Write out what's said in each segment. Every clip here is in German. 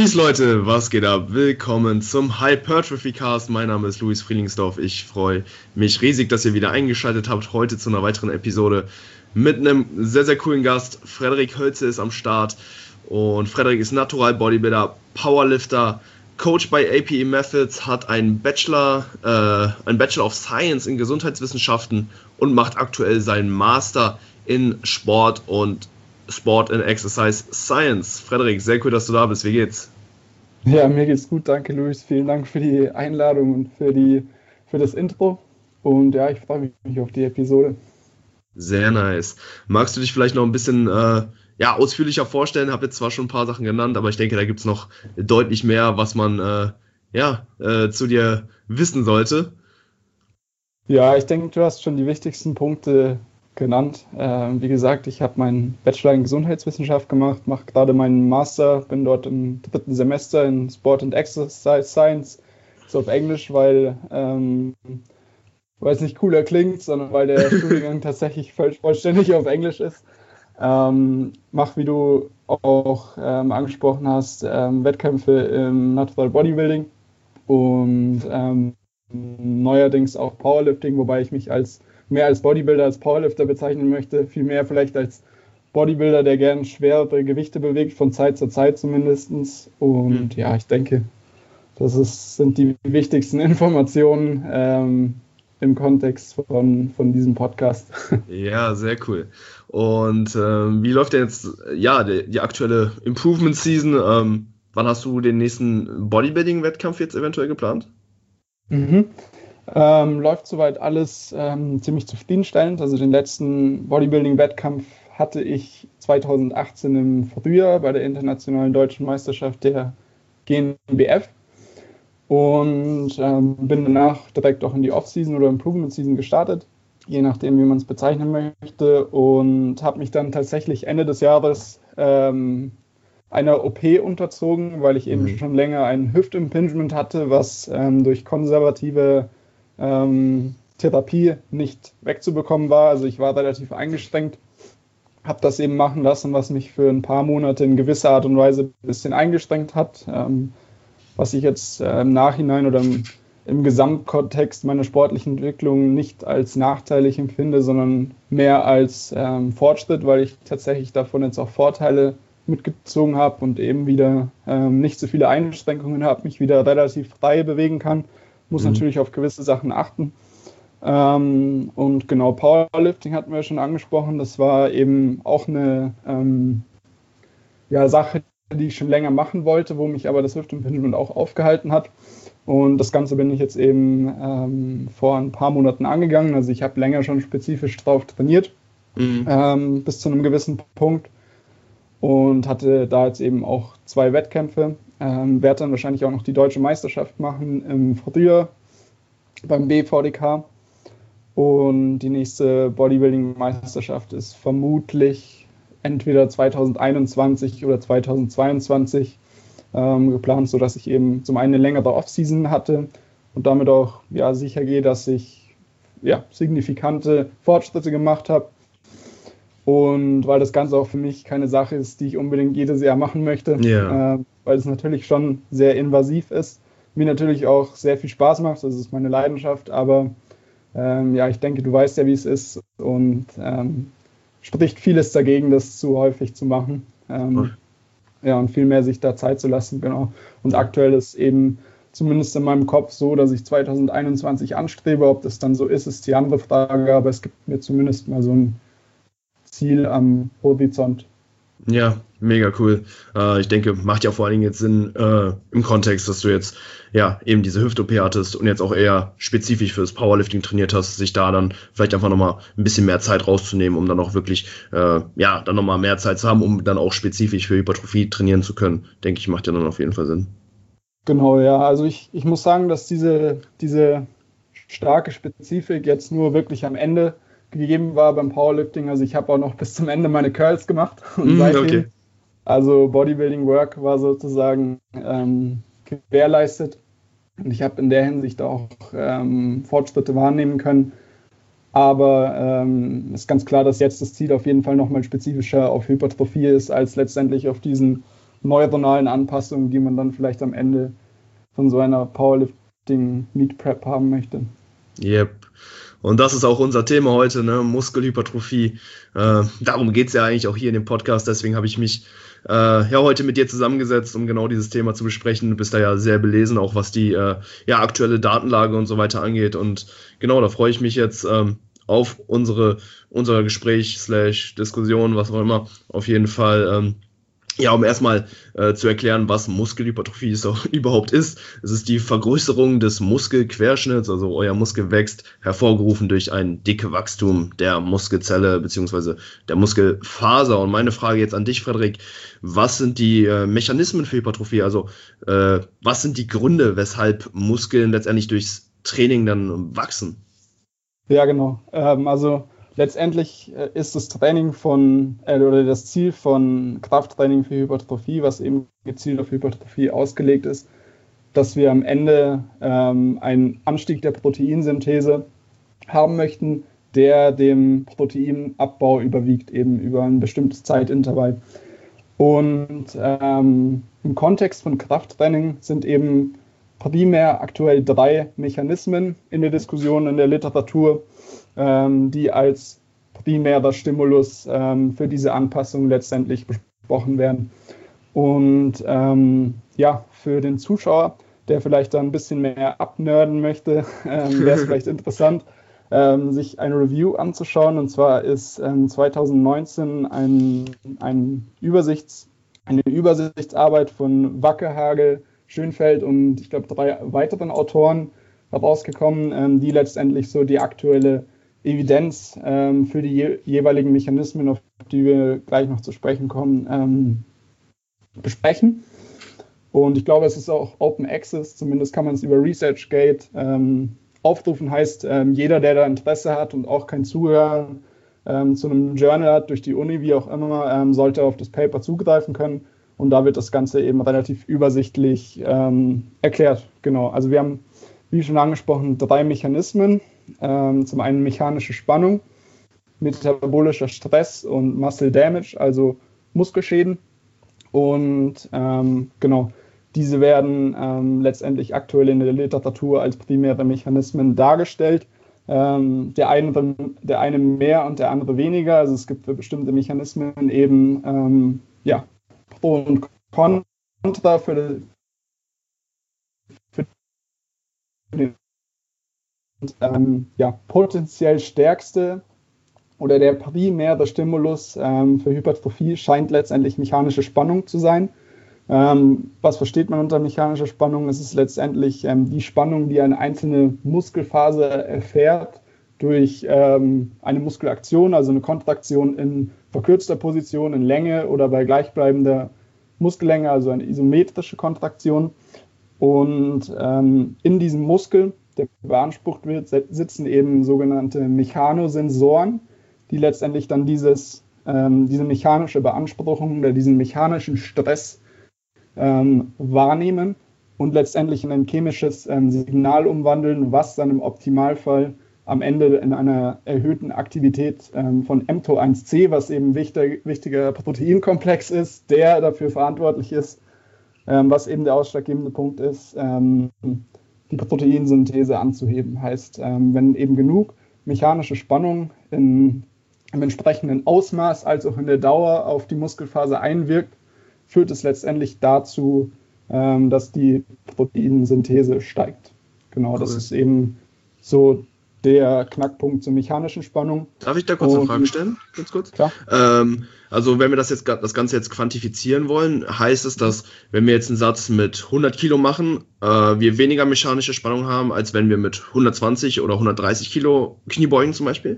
Peace Leute, was geht ab? Willkommen zum Hypertrophy Cast. Mein Name ist Luis Frielingsdorf. Ich freue mich riesig, dass ihr wieder eingeschaltet habt heute zu einer weiteren Episode mit einem sehr, sehr coolen Gast. Frederik Hölze ist am Start und Frederik ist Natural Bodybuilder, Powerlifter, Coach bei APE Methods, hat einen Bachelor of Science in Gesundheitswissenschaften und macht aktuell seinen Master in Sport and Exercise Science. Frederik, sehr cool, dass du da bist. Wie geht's? Ja, mir geht's gut. Danke, Luis. Vielen Dank für die Einladung und für das Intro. Und ja, ich freue mich auf die Episode. Sehr nice. Magst du dich vielleicht noch ein bisschen ausführlicher vorstellen? Habe jetzt zwar schon ein paar Sachen genannt, aber ich denke, da gibt's noch deutlich mehr, was man zu dir wissen sollte. Ja, ich denke, du hast schon die wichtigsten Punkte genannt. Wie gesagt, ich habe meinen Bachelor in Gesundheitswissenschaft gemacht, mache gerade meinen Master, bin dort im 3. Semester in Sport and Exercise Science, so auf Englisch, weil es nicht cooler klingt, sondern weil der Studiengang tatsächlich vollständig auf Englisch ist. Mach, wie du auch angesprochen hast, Wettkämpfe im Natural Bodybuilding und neuerdings auch Powerlifting, wobei ich mich mehr als Bodybuilder, als Powerlifter bezeichnen möchte, vielmehr vielleicht als Bodybuilder, der gern schwere Gewichte bewegt, von Zeit zu Zeit zumindest. Und ja, ich denke, sind die wichtigsten Informationen im Kontext von diesem Podcast. Ja, sehr cool. Und wie läuft denn jetzt die aktuelle Improvement Season? Wann hast du den nächsten Bodybuilding-Wettkampf jetzt eventuell geplant? Läuft soweit alles ziemlich zufriedenstellend. Also den letzten Bodybuilding-Wettkampf hatte ich 2018 im Frühjahr bei der Internationalen Deutschen Meisterschaft der GNBF und bin danach direkt auch in die Off-Season oder Improvement-Season gestartet, je nachdem, wie man es bezeichnen möchte, und habe mich dann tatsächlich Ende des Jahres einer OP unterzogen, weil ich eben schon länger ein Hüftimpingement hatte, was durch konservative Therapie nicht wegzubekommen war. Also ich war relativ eingeschränkt, habe das eben machen lassen, was mich für ein paar Monate in gewisser Art und Weise ein bisschen eingeschränkt hat, was ich jetzt im Nachhinein oder im Gesamtkontext meiner sportlichen Entwicklung nicht als nachteilig empfinde, sondern mehr als Fortschritt, weil ich tatsächlich davon jetzt auch Vorteile mitgezogen habe und eben wieder nicht so viele Einschränkungen habe, mich wieder relativ frei bewegen kann. Muss natürlich auf gewisse Sachen achten. Und genau, Powerlifting hatten wir schon angesprochen. Das war eben auch eine Sache, die ich schon länger machen wollte, wo mich aber das Hüftimpingement auch aufgehalten hat. Und das Ganze bin ich jetzt eben vor ein paar Monaten angegangen. Also ich habe länger schon spezifisch drauf trainiert, bis zu einem gewissen Punkt. Und hatte da jetzt eben auch 2 Wettkämpfe. Werde dann wahrscheinlich auch noch die deutsche Meisterschaft machen im Frühjahr beim BVDK. Und die nächste Bodybuilding-Meisterschaft ist vermutlich entweder 2021 oder 2022 geplant, sodass ich eben zum einen eine längere Off-Season hatte und damit auch sicher gehe, dass ich signifikante Fortschritte gemacht habe. Und weil das Ganze auch für mich keine Sache ist, die ich unbedingt jedes Jahr machen möchte, weil es natürlich schon sehr invasiv ist, mir natürlich auch sehr viel Spaß macht, das ist meine Leidenschaft, aber ich denke, du weißt ja, wie es ist und spricht vieles dagegen, das zu häufig zu machen und viel mehr sich da Zeit zu lassen, genau. Und aktuell ist eben zumindest in meinem Kopf so, dass ich 2021 anstrebe, ob das dann so ist die andere Frage, aber es gibt mir zumindest mal so ein Ziel am Horizont. Ja, mega cool. Ich denke, macht ja vor allen Dingen jetzt Sinn im Kontext, dass du jetzt eben diese Hüft-OP hattest und jetzt auch eher spezifisch fürs Powerlifting trainiert hast, sich da dann vielleicht einfach nochmal ein bisschen mehr Zeit rauszunehmen, um dann auch wirklich dann nochmal mehr Zeit zu haben, um dann auch spezifisch für Hypertrophie trainieren zu können. Denke ich, macht ja dann auf jeden Fall Sinn. Genau, ja. Also ich muss sagen, dass diese starke Spezifik jetzt nur wirklich am Ende gegeben war beim Powerlifting. Also ich habe auch noch bis zum Ende meine Curls gemacht und seitdem, also Bodybuilding Work war sozusagen gewährleistet und ich habe in der Hinsicht auch Fortschritte wahrnehmen können. Aber ist ganz klar, dass jetzt das Ziel auf jeden Fall nochmal spezifischer auf Hypertrophie ist, als letztendlich auf diesen neuronalen Anpassungen, die man dann vielleicht am Ende von so einer Powerlifting Meet Prep haben möchte. Yep. Und das ist auch unser Thema heute, ne? Muskelhypertrophie. Darum geht es ja eigentlich auch hier in dem Podcast. Deswegen habe ich mich heute mit dir zusammengesetzt, um genau dieses Thema zu besprechen. Du bist da ja sehr belesen, auch was die aktuelle Datenlage und so weiter angeht. Und genau, da freue ich mich jetzt auf unser Gespräch / Diskussion, was auch immer. Auf jeden Fall, um erstmal zu erklären, was Muskelhypertrophie überhaupt ist. Es ist die Vergrößerung des Muskelquerschnitts, also euer Muskel wächst, hervorgerufen durch ein dickes Wachstum der Muskelzelle bzw. der Muskelfaser. Und meine Frage jetzt an dich, Frederik, was sind die Mechanismen für Hypertrophie? Also was sind die Gründe, weshalb Muskeln letztendlich durchs Training dann wachsen? Ja, genau. Also letztendlich ist das Training oder das Ziel von Krafttraining für Hypertrophie, was eben gezielt auf Hypertrophie ausgelegt ist, dass wir am Ende einen Anstieg der Proteinsynthese haben möchten, der dem Proteinabbau überwiegt, eben über ein bestimmtes Zeitintervall. Und im Kontext von Krafttraining sind eben primär aktuell 3 Mechanismen in der Diskussion, in der Literatur, die als primärer Stimulus für diese Anpassung letztendlich besprochen werden. Und für den Zuschauer, der vielleicht da ein bisschen mehr abnerden möchte, wäre es vielleicht interessant, sich eine Review anzuschauen. Und zwar ist 2019 eine Übersichtsarbeit von Wackehagel, Schönfeld und ich glaube 3 weiteren Autoren herausgekommen, die letztendlich so die aktuelle Evidenz für die jeweiligen Mechanismen, auf die wir gleich noch zu sprechen kommen, besprechen. Und ich glaube, es ist auch Open Access, zumindest kann man es über ResearchGate aufrufen, heißt, jeder, der da Interesse hat und auch kein Zuhören zu einem Journal hat, durch die Uni, wie auch immer, sollte auf das Paper zugreifen können. Und da wird das Ganze eben relativ übersichtlich erklärt. Genau, also wir haben, wie schon angesprochen, 3 Mechanismen. Zum einen mechanische Spannung, metabolischer Stress und Muscle Damage, also Muskelschäden. Und diese werden letztendlich aktuell in der Literatur als primäre Mechanismen dargestellt. Der eine mehr und der andere weniger. Also es gibt für bestimmte Mechanismen eben Pro und Contra für den potenziell stärkste oder der primäre Stimulus für Hypertrophie scheint letztendlich mechanische Spannung zu sein. Was versteht man unter mechanischer Spannung? Es ist letztendlich die Spannung, die eine einzelne Muskelfaser erfährt durch eine Muskelaktion, also eine Kontraktion in verkürzter Position, in Länge oder bei gleichbleibender Muskellänge, also eine isometrische Kontraktion. Und in diesem Muskel, der beansprucht wird, sitzen eben sogenannte Mechanosensoren, die letztendlich dann diese mechanische Beanspruchung oder diesen mechanischen Stress wahrnehmen und letztendlich in ein chemisches Signal umwandeln, was dann im Optimalfall am Ende in einer erhöhten Aktivität von mTOR1C, was eben ein wichtiger Proteinkomplex ist, der dafür verantwortlich ist, was eben der ausschlaggebende Punkt ist, die Proteinsynthese anzuheben. Heißt, wenn eben genug mechanische Spannung im entsprechenden Ausmaß als auch in der Dauer auf die Muskelfaser einwirkt, führt es letztendlich dazu, dass die Proteinsynthese steigt. Genau, das ist eben so der Knackpunkt zur mechanischen Spannung. Darf ich da kurz eine Frage stellen? Ganz kurz? Klar. Also wenn wir das Ganze jetzt quantifizieren wollen, heißt es, dass wenn wir jetzt einen Satz mit 100 Kilo machen, wir weniger mechanische Spannung haben, als wenn wir mit 120 oder 130 Kilo Kniebeugen zum Beispiel?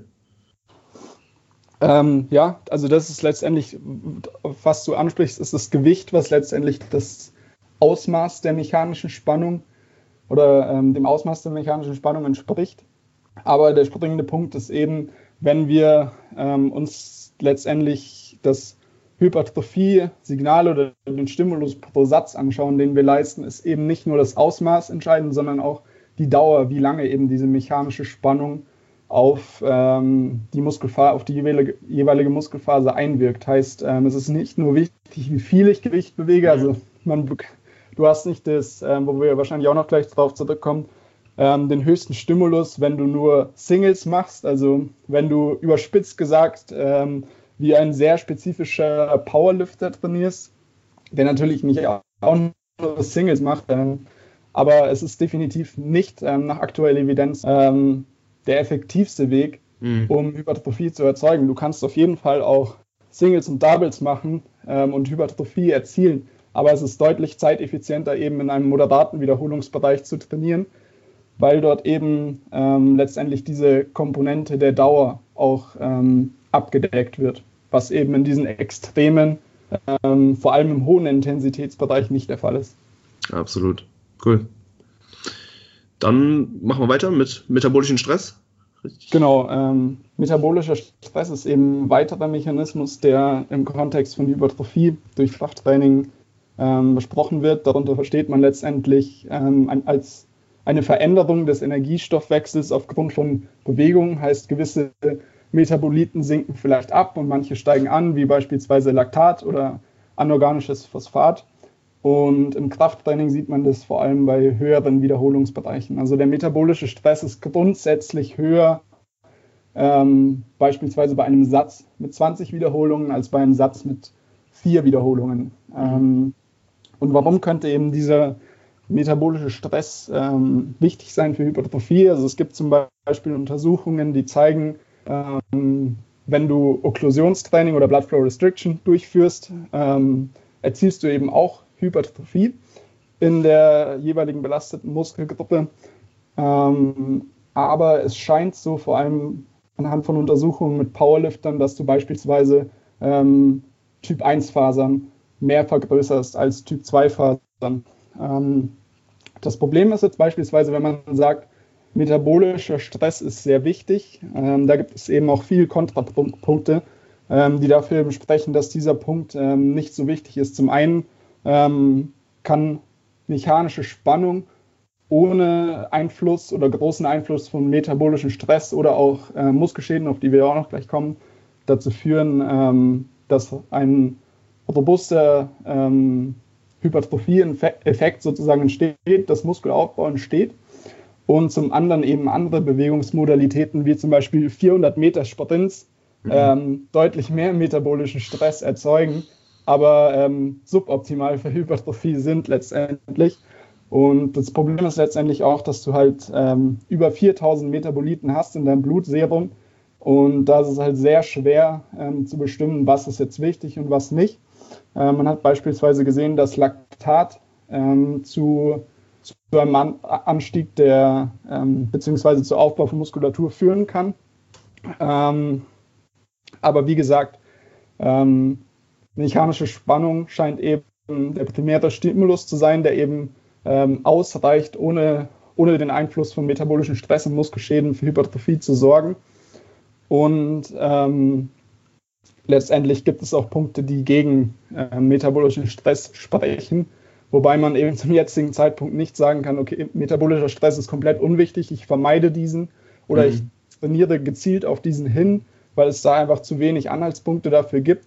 Also das ist letztendlich, was du ansprichst, ist das Gewicht, was letztendlich das Ausmaß der mechanischen Spannung oder dem Ausmaß der mechanischen Spannung entspricht. Aber der springende Punkt ist eben, wenn wir uns letztendlich das Hypertrophie-Signal oder den Stimulus pro Satz anschauen, den wir leisten, ist eben nicht nur das Ausmaß entscheidend, sondern auch die Dauer, wie lange eben diese mechanische Spannung auf auf die jeweilige Muskelphase einwirkt. Heißt, es ist nicht nur wichtig, wie viel ich Gewicht bewege, also du hast nicht das, wo wir wahrscheinlich auch noch gleich drauf zurückkommen, den höchsten Stimulus, wenn du nur Singles machst, also wenn du überspitzt gesagt wie ein sehr spezifischer Powerlifter trainierst, der natürlich nicht auch nur Singles macht, aber es ist definitiv nicht nach aktueller Evidenz der effektivste Weg, um Hypertrophie zu erzeugen. Du kannst auf jeden Fall auch Singles und Doubles machen und Hypertrophie erzielen, aber es ist deutlich zeiteffizienter, eben in einem moderaten Wiederholungsbereich zu trainieren, weil dort eben letztendlich diese Komponente der Dauer auch abgedeckt wird, was eben in diesen Extremen, vor allem im hohen Intensitätsbereich, nicht der Fall ist. Absolut. Cool. Dann machen wir weiter mit metabolischen Stress. Richtig? Genau, metabolischer Stress ist eben ein weiterer Mechanismus, der im Kontext von Hypertrophie durch Krafttraining besprochen wird. Darunter versteht man letztendlich als eine Veränderung des Energiestoffwechsels aufgrund von Bewegung, heißt gewisse Metaboliten sinken vielleicht ab und manche steigen an, wie beispielsweise Laktat oder anorganisches Phosphat. Und im Krafttraining sieht man das vor allem bei höheren Wiederholungsbereichen. Also der metabolische Stress ist grundsätzlich höher, beispielsweise bei einem Satz mit 20 Wiederholungen, als bei einem Satz mit 4 Wiederholungen. Und warum könnte eben dieser metabolische Stress wichtig sein für Hypertrophie? Also es gibt zum Beispiel Untersuchungen, die zeigen, wenn du Okklusionstraining oder Blood Flow Restriction durchführst, erzielst du eben auch Hypertrophie in der jeweiligen belasteten Muskelgruppe. Aber es scheint so, vor allem anhand von Untersuchungen mit Powerliftern, dass du beispielsweise Typ 1 Fasern mehr vergrößerst als Typ 2 Fasern. Das Problem ist jetzt beispielsweise, wenn man sagt, metabolischer Stress ist sehr wichtig. Da gibt es eben auch viele Kontrapunkte, die dafür sprechen, dass dieser Punkt nicht so wichtig ist. Zum einen kann mechanische Spannung ohne Einfluss oder großen Einfluss von metabolischen Stress oder auch Muskelschäden, auf die wir auch noch gleich kommen, dazu führen, dass ein robuster Hypertrophie-Effekt sozusagen entsteht, dass Muskelaufbau entsteht. Und zum anderen eben andere Bewegungsmodalitäten, wie zum Beispiel 400 Meter Sprints, deutlich mehr metabolischen Stress erzeugen, aber suboptimal für Hypertrophie sind letztendlich. Und das Problem ist letztendlich auch, dass du halt über 4000 Metaboliten hast in deinem Blutserum. Und da ist es halt sehr schwer zu bestimmen, was ist jetzt wichtig und was nicht. Man hat beispielsweise gesehen, dass Laktat zu einem Anstieg beziehungsweise zu Aufbau von Muskulatur führen kann. Aber wie gesagt, mechanische Spannung scheint eben der primäre Stimulus zu sein, der eben ausreicht, ohne den Einfluss von metabolischen Stress und Muskelschäden für Hypertrophie zu sorgen. Und letztendlich gibt es auch Punkte, die gegen metabolischen Stress sprechen, wobei man eben zum jetzigen Zeitpunkt nicht sagen kann, okay, metabolischer Stress ist komplett unwichtig, ich vermeide diesen oder ich trainiere gezielt auf diesen hin, weil es da einfach zu wenig Anhaltspunkte dafür gibt.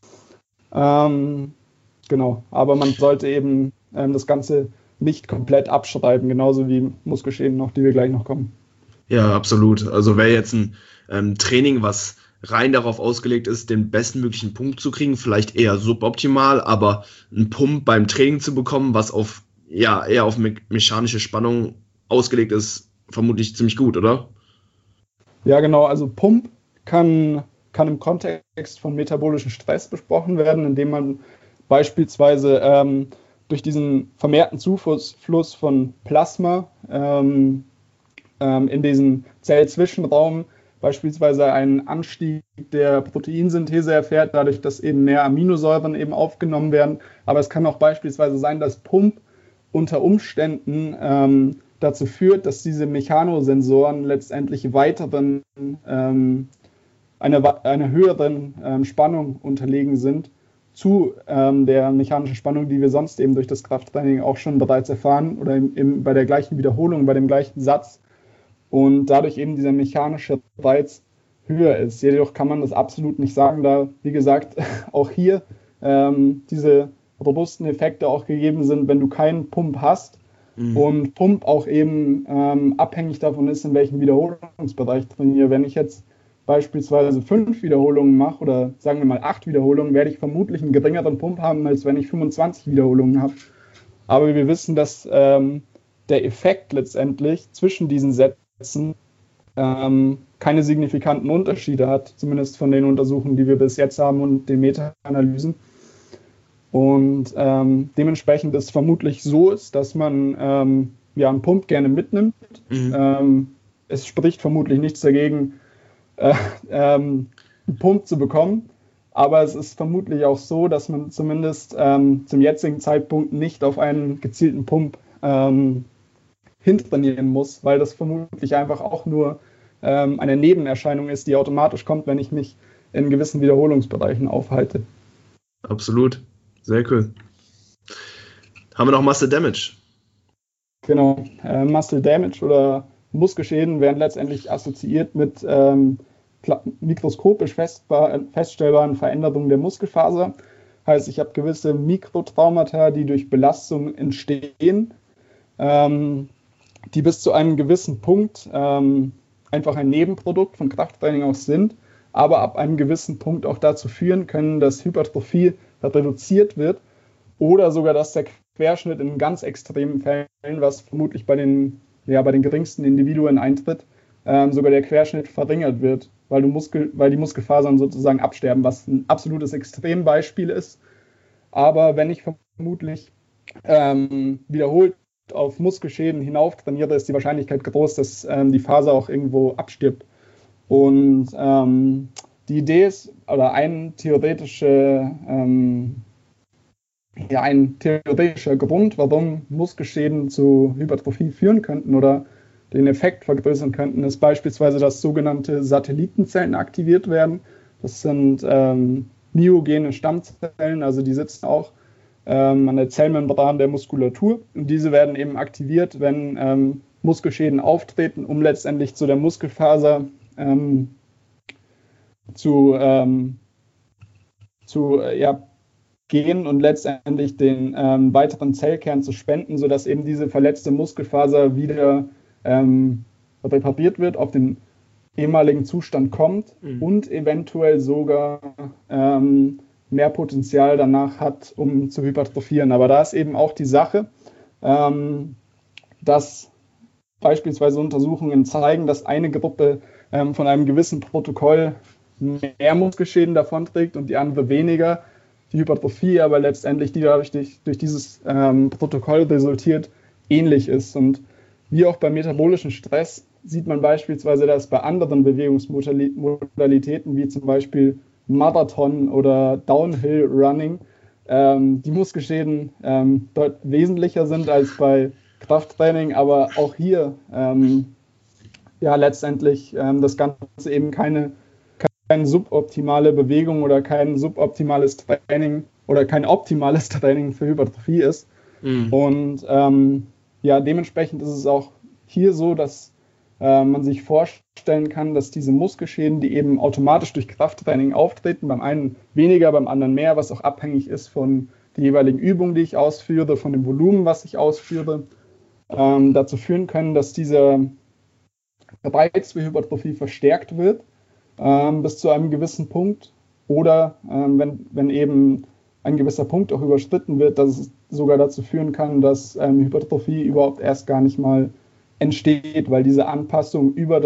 Genau, aber man sollte eben das Ganze nicht komplett abschreiben, genauso wie Muskelschäden, auf die wir gleich noch kommen. Ja, absolut. Also wäre jetzt ein Training, was rein darauf ausgelegt ist, den bestmöglichen Punkt zu kriegen, vielleicht eher suboptimal, aber einen Pump beim Training zu bekommen, was eher auf mechanische Spannung ausgelegt ist, vermutlich ziemlich gut, oder? Ja, genau. Also Pump kann im Kontext von metabolischem Stress besprochen werden, indem man beispielsweise durch diesen vermehrten Zufluss von Plasma in diesen Zellzwischenraum beispielsweise einen Anstieg der Proteinsynthese erfährt, dadurch, dass eben mehr Aminosäuren eben aufgenommen werden. Aber es kann auch beispielsweise sein, dass Pump unter Umständen dazu führt, dass diese Mechanosensoren letztendlich einer höheren Spannung unterlegen sind zu der mechanischen Spannung, die wir sonst eben durch das Krafttraining auch schon bereits erfahren oder bei der gleichen Wiederholung, bei dem gleichen Satz. und dadurch eben dieser mechanische Reiz höher ist. Jedoch kann man das absolut nicht sagen, da, wie gesagt, auch hier diese robusten Effekte auch gegeben sind, wenn du keinen Pump hast und Pump auch eben abhängig davon ist, in welchem Wiederholungsbereich trainiere. Wenn ich jetzt beispielsweise 5 Wiederholungen mache oder sagen wir mal 8 Wiederholungen, werde ich vermutlich einen geringeren Pump haben, als wenn ich 25 Wiederholungen habe. Aber wir wissen, dass der Effekt letztendlich zwischen diesen Sätzen keine signifikanten Unterschiede hat, zumindest von den Untersuchungen, die wir bis jetzt haben und den Meta-Analysen. Und dementsprechend ist vermutlich so ist, dass man einen Pump gerne mitnimmt. Es spricht vermutlich nichts dagegen, einen Pump zu bekommen. Aber es ist vermutlich auch so, dass man zumindest zum jetzigen Zeitpunkt nicht auf einen gezielten Pump hintrainieren muss, weil das vermutlich einfach auch nur eine Nebenerscheinung ist, die automatisch kommt, wenn ich mich in gewissen Wiederholungsbereichen aufhalte. Absolut. Sehr cool. Haben wir noch Muscle Damage? Genau. Muscle Damage oder Muskelschäden werden letztendlich assoziiert mit mikroskopisch feststellbaren Veränderungen der Muskelfaser. Heißt, ich habe gewisse Mikrotraumata, die durch Belastung entstehen, die bis zu einem gewissen Punkt einfach ein Nebenprodukt von Krafttraining auch sind, aber ab einem gewissen Punkt auch dazu führen können, dass Hypertrophie reduziert wird oder sogar, dass der Querschnitt in ganz extremen Fällen, was vermutlich bei den geringsten Individuen eintritt, sogar der Querschnitt verringert wird, weil die Muskelfasern sozusagen absterben, was ein absolutes Extrembeispiel ist. Aber wenn ich vermutlich wiederholt auf Muskelschäden hinauf trainiere, ist die Wahrscheinlichkeit groß, dass die Faser auch irgendwo abstirbt. Und die Idee ist, oder ein theoretischer Grund, warum Muskelschäden zu Hypertrophie führen könnten oder den Effekt vergrößern könnten, ist beispielsweise, dass sogenannte Satellitenzellen aktiviert werden. Das sind myogene Stammzellen, also die sitzen auch an der Zellmembran der Muskulatur. Und diese werden eben aktiviert, wenn Muskelschäden auftreten, um letztendlich zu der Muskelfaser zu gehen und letztendlich den weiteren Zellkern zu spenden, sodass eben diese verletzte Muskelfaser wieder repariert wird, auf den ehemaligen Zustand kommt und eventuell sogar mehr Potenzial danach hat, um zu hypertrophieren. Aber da ist eben auch die Sache, dass beispielsweise Untersuchungen zeigen, dass eine Gruppe von einem gewissen Protokoll mehr Muskelschäden davonträgt und die andere weniger. Die Hypertrophie aber letztendlich, die dadurch durch dieses Protokoll resultiert, ähnlich ist. Und wie auch beim metabolischen Stress sieht man beispielsweise, dass bei anderen Bewegungsmodalitäten, wie zum Beispiel Marathon oder Downhill Running, die Muskelschäden dort wesentlicher sind als bei Krafttraining, aber auch hier letztendlich das Ganze eben keine suboptimale Bewegung oder kein suboptimales Training oder kein optimales Training für Hypertrophie ist. Und dementsprechend ist es auch hier so, dass man sich vorstellen kann, dass diese Muskelschäden, die eben automatisch durch Krafttraining auftreten, beim einen weniger, beim anderen mehr, was auch abhängig ist von der jeweiligen Übung, die ich ausführe, von dem Volumen, was ich ausführe, dazu führen können, dass dieser Reiz für Hypertrophie verstärkt wird bis zu einem gewissen Punkt oder wenn eben ein gewisser Punkt auch überschritten wird, dass es sogar dazu führen kann, dass Hypertrophie überhaupt erst gar nicht mal entsteht, weil diese Anpassung über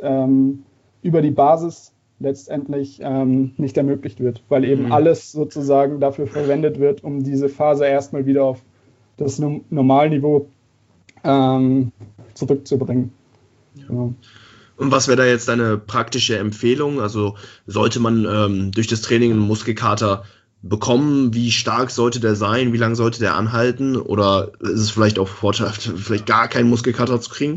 die Basis letztendlich nicht ermöglicht wird, weil eben alles sozusagen dafür verwendet wird, um diese Phase erstmal wieder auf das Normalniveau zurückzubringen. Genau. Und was wäre da jetzt deine praktische Empfehlung? Also sollte man durch das Training einen Muskelkater bekommen? Wie stark sollte der sein? Wie lange sollte der anhalten? Oder ist es vielleicht auch vorteilhaft, vielleicht gar keinen Muskelkater zu kriegen?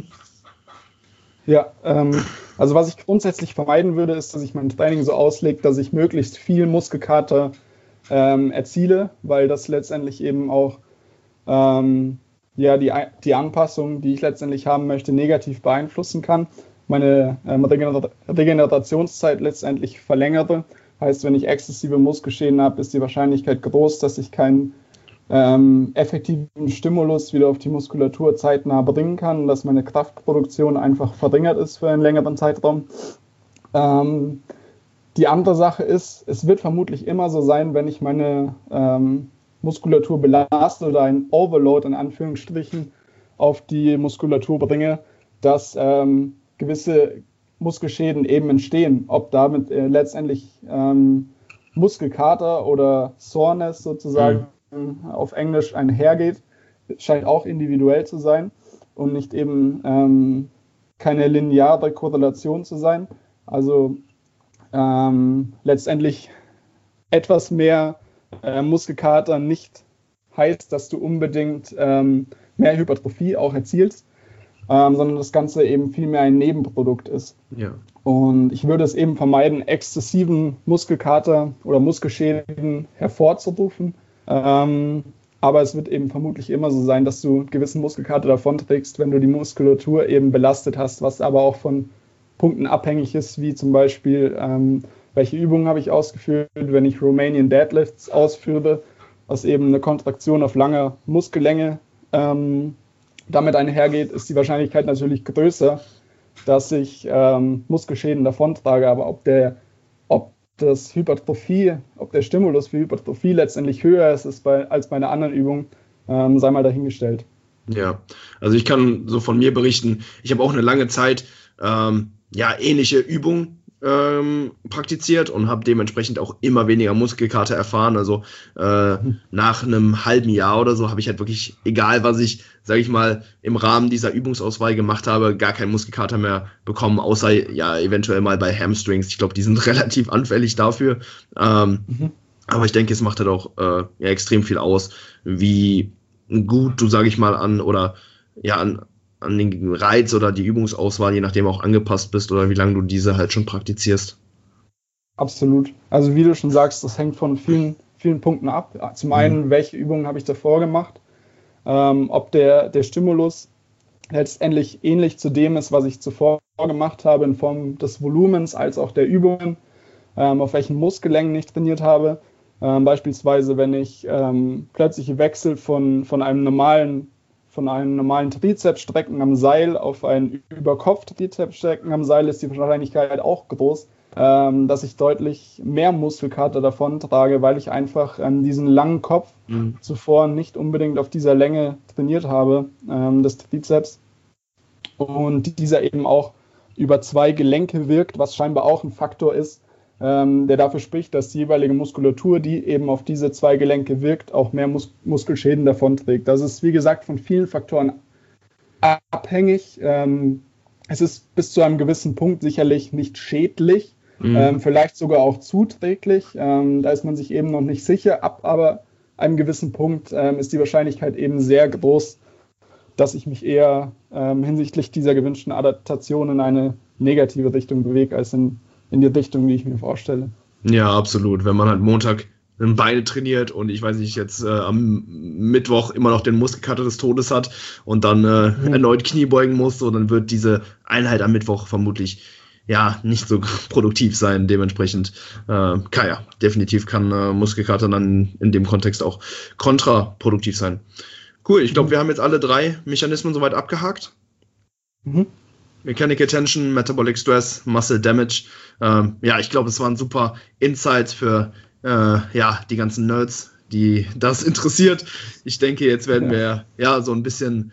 Ja, also was ich grundsätzlich vermeiden würde, ist, dass ich mein Training so auslege, dass ich möglichst viel Muskelkater erziele, weil das letztendlich eben auch ja die Anpassung, die ich letztendlich haben möchte, negativ beeinflussen kann. Meine Regenerationszeit letztendlich verlängere. Heißt, wenn ich exzessive Muskelschäden habe, ist die Wahrscheinlichkeit groß, dass ich keinen effektiven Stimulus wieder auf die Muskulatur zeitnah bringen kann, dass meine Kraftproduktion einfach verringert ist für einen längeren Zeitraum. Die andere Sache ist, es wird vermutlich immer so sein, wenn ich meine Muskulatur belaste oder ein Overload in Anführungsstrichen auf die Muskulatur bringe, dass gewisse Muskelschäden eben entstehen. Ob damit letztendlich Muskelkater oder Soreness sozusagen auf Englisch einhergeht, scheint auch individuell zu sein und nicht eben keine lineare Korrelation zu sein. Also letztendlich etwas mehr Muskelkater nicht heißt, dass du unbedingt mehr Hypertrophie auch erzielst, sondern das Ganze eben vielmehr ein Nebenprodukt ist. Ja. Und ich würde es eben vermeiden, exzessiven Muskelkater oder Muskelschäden hervorzurufen. Aber es wird eben vermutlich immer so sein, dass du gewissen Muskelkater davonträgst, wenn du die Muskulatur eben belastet hast, was aber auch von Punkten abhängig ist, wie zum Beispiel, welche Übungen habe ich ausgeführt, wenn ich Romanian Deadlifts ausführe, was eben eine Kontraktion auf lange Muskellänge damit einhergeht, ist die Wahrscheinlichkeit natürlich größer, dass ich Muskelschäden davontrage. Aber ob der Stimulus für Hypertrophie letztendlich höher ist als bei einer anderen Übung, sei mal dahingestellt. Ja, also ich kann so von mir berichten, ich habe auch eine lange Zeit ähnliche Übungen praktiziert und habe dementsprechend auch immer weniger Muskelkater erfahren. Also nach einem halben Jahr oder so habe ich halt wirklich, egal was ich, sage ich mal, im Rahmen dieser Übungsauswahl gemacht habe, gar keinen Muskelkater mehr bekommen, außer ja eventuell mal bei Hamstrings. Ich glaube, die sind relativ anfällig dafür. Aber ich denke, es macht halt auch extrem viel aus, wie gut du, sage ich mal, an den Reiz oder die Übungsauswahl, je nachdem auch angepasst bist oder wie lange du diese halt schon praktizierst. Absolut. Also wie du schon sagst, das hängt von vielen, vielen Punkten ab. Zum einen, welche Übungen habe ich davor gemacht, ob der Stimulus letztendlich ähnlich zu dem ist, was ich zuvor gemacht habe in Form des Volumens als auch der Übungen, auf welchen Muskellängen ich trainiert habe. Beispielsweise, wenn ich plötzlich wechsle von einem normalen Trizepsstrecken am Seil auf ein Überkopf-Trizepsstrecken am Seil, ist die Wahrscheinlichkeit auch groß, dass ich deutlich mehr Muskelkater davon trage, weil ich einfach diesen langen Kopf zuvor nicht unbedingt auf dieser Länge trainiert habe, des Trizeps. Und dieser eben auch über 2 Gelenke wirkt, was scheinbar auch ein Faktor ist, der dafür spricht, dass die jeweilige Muskulatur, die eben auf diese 2 Gelenke wirkt, auch mehr Muskelschäden davonträgt. Das ist, wie gesagt, von vielen Faktoren abhängig. Es ist bis zu einem gewissen Punkt sicherlich nicht schädlich, vielleicht sogar auch zuträglich. Da ist man sich eben noch nicht sicher. Ab aber einem gewissen Punkt ist die Wahrscheinlichkeit eben sehr groß, dass ich mich eher hinsichtlich dieser gewünschten Adaptation in eine negative Richtung bewege, als in die Richtung, die ich mir vorstelle. Ja, absolut. Wenn man halt Montag Beine trainiert und ich weiß nicht, jetzt am Mittwoch immer noch den Muskelkater des Todes hat und dann erneut Knie beugen muss, so, dann wird diese Einheit am Mittwoch vermutlich nicht so produktiv sein. Dementsprechend, definitiv kann Muskelkater dann in dem Kontext auch kontraproduktiv sein. Cool, ich glaube, wir haben jetzt alle 3 Mechanismen soweit abgehakt. Mechanical Tension, Metabolic Stress, Muscle Damage. Ich glaube, es waren super Insights für die ganzen Nerds, die das interessiert. Ich denke, jetzt werden wir so ein bisschen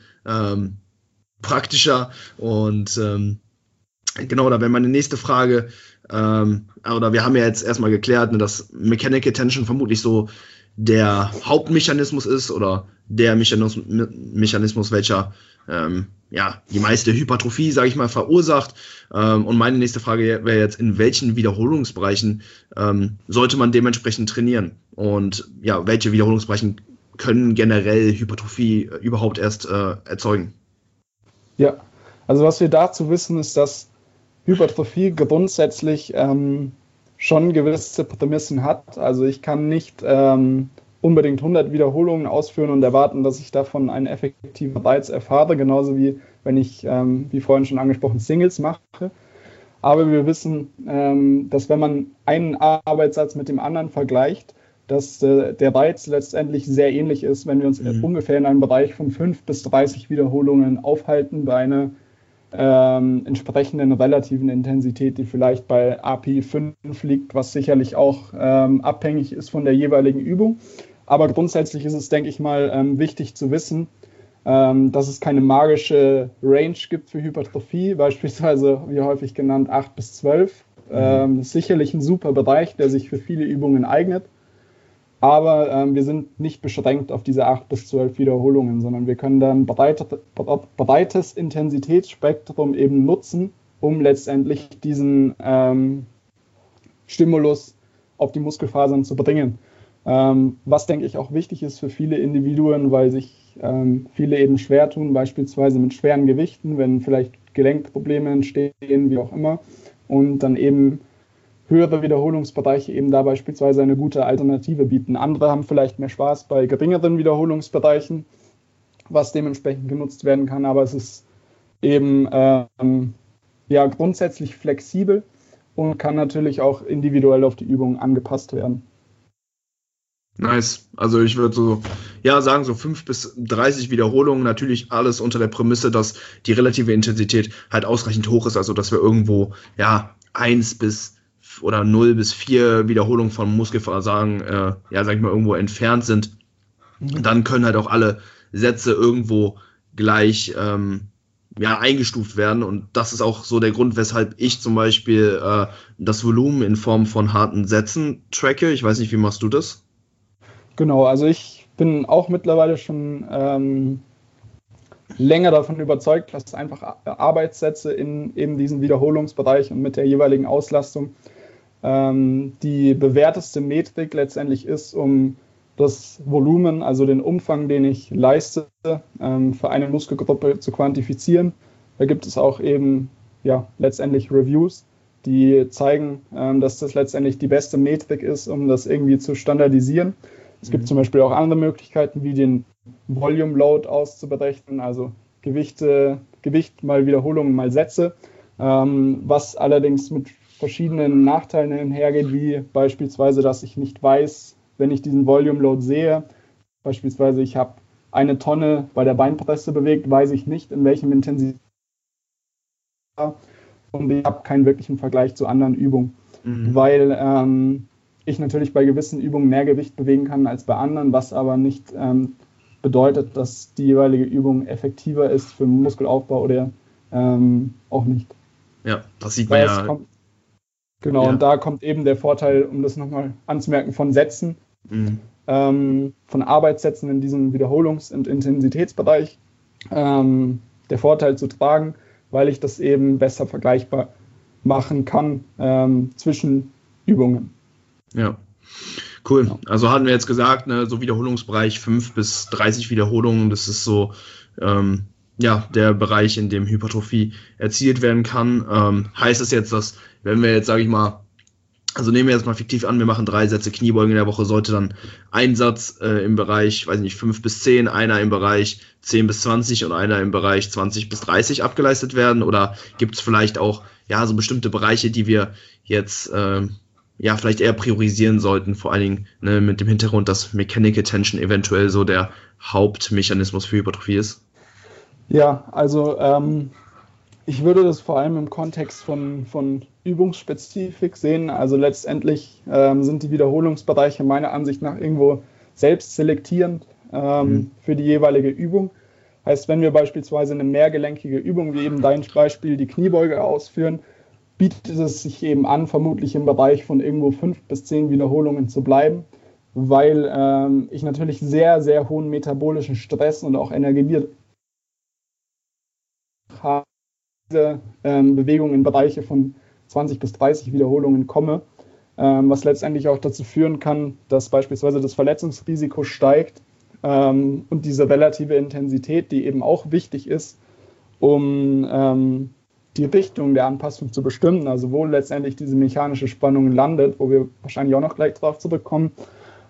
praktischer und genau, da wäre meine nächste Frage. Oder wir haben ja jetzt erstmal geklärt, dass Mechanical Tension vermutlich so der Hauptmechanismus ist oder der Mechanismus, welcher die meiste Hypertrophie, sage ich mal, verursacht. Und meine nächste Frage wäre jetzt, in welchen Wiederholungsbereichen sollte man dementsprechend trainieren? Und welche Wiederholungsbereichen können generell Hypertrophie überhaupt erst erzeugen? Ja, also was wir dazu wissen, ist, dass Hypertrophie grundsätzlich schon gewisse Prämissen hat. Also ich kann nicht unbedingt 100 Wiederholungen ausführen und erwarten, dass ich davon einen effektiven Reiz erfahre, genauso wie wenn ich, wie vorhin schon angesprochen, Singles mache. Aber wir wissen, dass wenn man einen Arbeitssatz mit dem anderen vergleicht, dass der Reiz letztendlich sehr ähnlich ist, wenn wir uns ungefähr in einem Bereich von 5 bis 30 Wiederholungen aufhalten bei einer entsprechenden relativen Intensität, die vielleicht bei API 5 liegt, was sicherlich auch abhängig ist von der jeweiligen Übung. Aber grundsätzlich ist es, denke ich mal, wichtig zu wissen, dass es keine magische Range gibt für Hypertrophie, beispielsweise, wie häufig genannt, 8 bis 12. Ist sicherlich ein super Bereich, der sich für viele Übungen eignet. Aber wir sind nicht beschränkt auf diese 8 bis 12 Wiederholungen, sondern wir können dann breites Intensitätsspektrum eben nutzen, um letztendlich diesen Stimulus auf die Muskelfasern zu bringen. Was, denke ich, auch wichtig ist für viele Individuen, weil sich viele eben schwer tun, beispielsweise mit schweren Gewichten, wenn vielleicht Gelenkprobleme entstehen, wie auch immer, und dann eben höhere Wiederholungsbereiche eben da beispielsweise eine gute Alternative bieten. Andere haben vielleicht mehr Spaß bei geringeren Wiederholungsbereichen, was dementsprechend genutzt werden kann, aber es ist eben grundsätzlich flexibel und kann natürlich auch individuell auf die Übung angepasst werden. Nice. Also ich würde sagen, so 5 bis 30 Wiederholungen, natürlich alles unter der Prämisse, dass die relative Intensität halt ausreichend hoch ist, also dass wir irgendwo 1 bis oder 0 bis 4 Wiederholungen vom Muskelversagen, sag ich mal, irgendwo entfernt sind. Dann können halt auch alle Sätze irgendwo gleich eingestuft werden, und das ist auch so der Grund, weshalb ich zum Beispiel das Volumen in Form von harten Sätzen tracke. Ich weiß nicht, wie machst du das? Genau, also ich bin auch mittlerweile schon länger davon überzeugt, dass einfach Arbeitssätze in eben diesem Wiederholungsbereich und mit der jeweiligen Auslastung die bewährteste Metrik letztendlich ist, um das Volumen, also den Umfang, den ich leiste, für eine Muskelgruppe zu quantifizieren. Da gibt es auch eben letztendlich Reviews, die zeigen, dass das letztendlich die beste Metrik ist, um das irgendwie zu standardisieren. Es gibt zum Beispiel auch andere Möglichkeiten, wie den Volume Load auszuberechnen, also Gewicht mal Wiederholungen mal Sätze, was allerdings mit verschiedenen Nachteilen einhergeht, wie beispielsweise, dass ich nicht weiß, wenn ich diesen Volume Load sehe, beispielsweise ich habe 1 Tonne bei der Beinpresse bewegt, weiß ich nicht, in welchem Intensität, und ich habe keinen wirklichen Vergleich zu anderen Übungen, weil ich natürlich bei gewissen Übungen mehr Gewicht bewegen kann als bei anderen, was aber nicht bedeutet, dass die jeweilige Übung effektiver ist für Muskelaufbau oder auch nicht. Ja, das sieht man ja. Genau, und da kommt eben der Vorteil, um das nochmal anzumerken, von Sätzen, von Arbeitssätzen in diesem Wiederholungs- und Intensitätsbereich, der Vorteil zu tragen, weil ich das eben besser vergleichbar machen kann zwischen Übungen. Ja, cool. Also hatten wir jetzt gesagt, so Wiederholungsbereich 5 bis 30 Wiederholungen, das ist so der Bereich, in dem Hypertrophie erzielt werden kann. Heißt es jetzt, dass, wenn wir jetzt, sage ich mal, also nehmen wir jetzt mal fiktiv an, wir machen 3 Sätze Kniebeugen in der Woche, sollte dann ein Satz im Bereich, 5 bis 10, einer im Bereich 10 bis 20 und einer im Bereich 20 bis 30 abgeleistet werden? Oder gibt es vielleicht auch so bestimmte Bereiche, die wir jetzt vielleicht eher priorisieren sollten, vor allen Dingen mit dem Hintergrund, dass Mechanical Tension eventuell so der Hauptmechanismus für Hypertrophie ist? Ja, also ich würde das vor allem im Kontext von Übungsspezifik sehen. Also letztendlich sind die Wiederholungsbereiche meiner Ansicht nach irgendwo selbst selektierend für die jeweilige Übung. Heißt, wenn wir beispielsweise eine mehrgelenkige Übung, wie eben dein Beispiel, die Kniebeuge ausführen, bietet es sich eben an, vermutlich im Bereich von irgendwo 5 bis 10 Wiederholungen zu bleiben, weil ich natürlich sehr, sehr hohen metabolischen Stress und auch Energie habe, Bewegungen in Bereiche von 20 bis 30 Wiederholungen komme, was letztendlich auch dazu führen kann, dass beispielsweise das Verletzungsrisiko steigt und diese relative Intensität, die eben auch wichtig ist, um die Richtung der Anpassung zu bestimmen, also wo letztendlich diese mechanische Spannung landet, wo wir wahrscheinlich auch noch gleich drauf zurückkommen,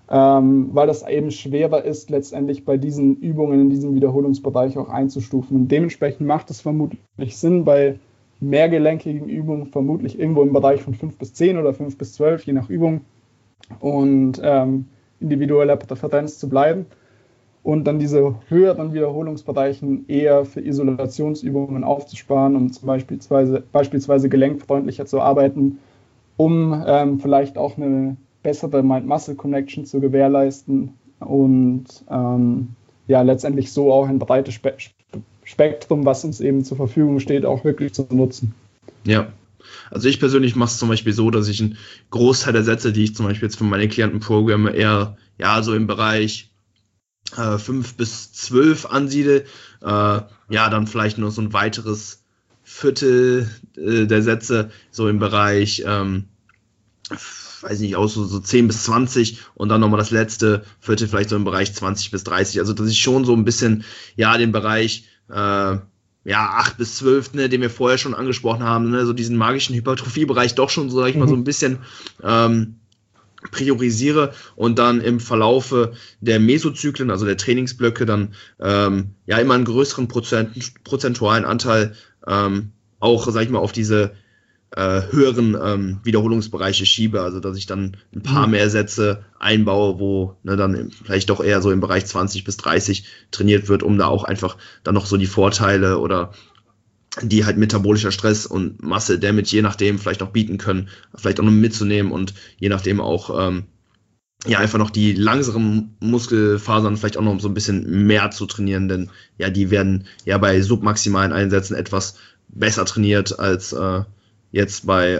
weil das eben schwerer ist, letztendlich bei diesen Übungen in diesem Wiederholungsbereich auch einzustufen. Und dementsprechend macht es vermutlich Sinn, bei mehrgelenkigen Übungen vermutlich irgendwo im Bereich von 5 bis 10 oder 5 bis 12, je nach Übung, und individueller Präferenz zu bleiben. Und dann diese höheren Wiederholungsbereichen eher für Isolationsübungen aufzusparen, um zum beispielsweise gelenkfreundlicher zu arbeiten, um vielleicht auch eine bessere Mind-Muscle-Connection zu gewährleisten und letztendlich so auch ein breites Spektrum, was uns eben zur Verfügung steht, auch wirklich zu nutzen. Ja, also ich persönlich mache es zum Beispiel so, dass ich einen Großteil der Sätze, die ich zum Beispiel jetzt für meine Klienten programme, eher so im Bereich 5 bis 12 ansiedle, dann vielleicht nur so ein weiteres Viertel der Sätze so im Bereich, weiß nicht, auch so 10 bis 20 und dann nochmal das letzte Viertel vielleicht so im Bereich 20 bis 30. Also dass ich schon so ein bisschen, den Bereich 8 bis 12, ne, den wir vorher schon angesprochen haben, ne, so diesen magischen Hypertrophiebereich doch schon, so sag ich mal, so ein bisschen priorisiere und dann im Verlaufe der Mesozyklen, also der Trainingsblöcke, dann immer einen größeren prozentualen Anteil auch, sag ich mal, auf diese höheren Wiederholungsbereiche schiebe, also dass ich dann ein paar mehr Sätze einbaue, wo dann vielleicht doch eher so im Bereich 20 bis 30 trainiert wird, um da auch einfach dann noch so die Vorteile oder die halt metabolischer Stress und Muscle Damage je nachdem vielleicht noch bieten können, vielleicht auch noch mitzunehmen und je nachdem auch einfach noch die langsamen Muskelfasern vielleicht auch noch so ein bisschen mehr zu trainieren, denn die werden bei submaximalen Einsätzen etwas besser trainiert als jetzt bei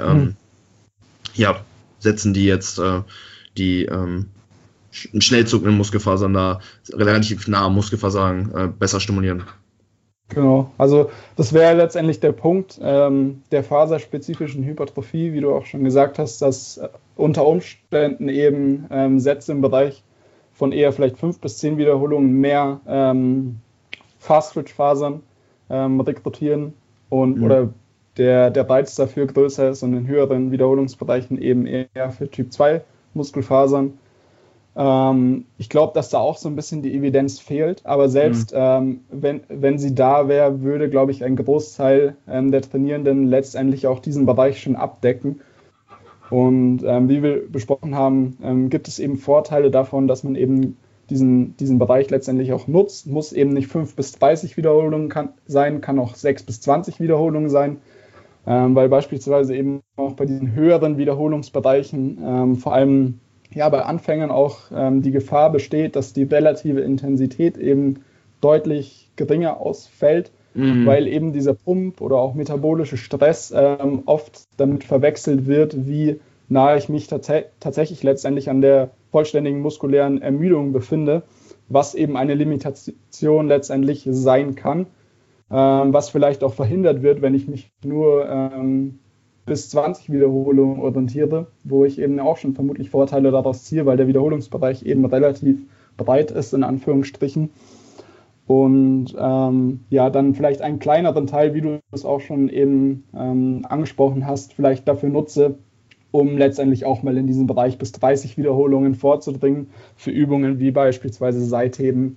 Sätzen, die jetzt die schnell zuckenden Muskelfasern da relativ nah am Muskelversagen besser stimulieren. Genau, also das wäre letztendlich der Punkt der faserspezifischen Hypertrophie, wie du auch schon gesagt hast, dass unter Umständen eben Sätze im Bereich von eher vielleicht 5 bis 10 Wiederholungen mehr Fast-Twitch-Fasern rekrutieren und oder der Reiz dafür größer ist und in höheren Wiederholungsbereichen eben eher für Typ 2 Muskelfasern. Ich glaube, dass da auch so ein bisschen die Evidenz fehlt, aber selbst wenn sie da wäre, würde, glaube ich, ein Großteil der Trainierenden letztendlich auch diesen Bereich schon abdecken. Und wie wir besprochen haben, gibt es eben Vorteile davon, dass man eben diesen Bereich letztendlich auch nutzt. Muss eben nicht 5 bis 30 Wiederholungen sein, kann auch 6 bis 20 Wiederholungen sein, weil beispielsweise eben auch bei diesen höheren Wiederholungsbereichen vor allem bei Anfängern auch die Gefahr besteht, dass die relative Intensität eben deutlich geringer ausfällt, weil eben dieser Pump oder auch metabolische Stress oft damit verwechselt wird, wie nahe ich mich tatsächlich letztendlich an der vollständigen muskulären Ermüdung befinde, was eben eine Limitation letztendlich sein kann, was vielleicht auch verhindert wird, wenn ich mich nur bis 20 Wiederholungen orientiere, wo ich eben auch schon vermutlich Vorteile daraus ziehe, weil der Wiederholungsbereich eben relativ breit ist, in Anführungsstrichen. Und dann vielleicht einen kleineren Teil, wie du es auch schon eben angesprochen hast, vielleicht dafür nutze, um letztendlich auch mal in diesen Bereich bis 30 Wiederholungen vorzudringen, für Übungen wie beispielsweise Seitheben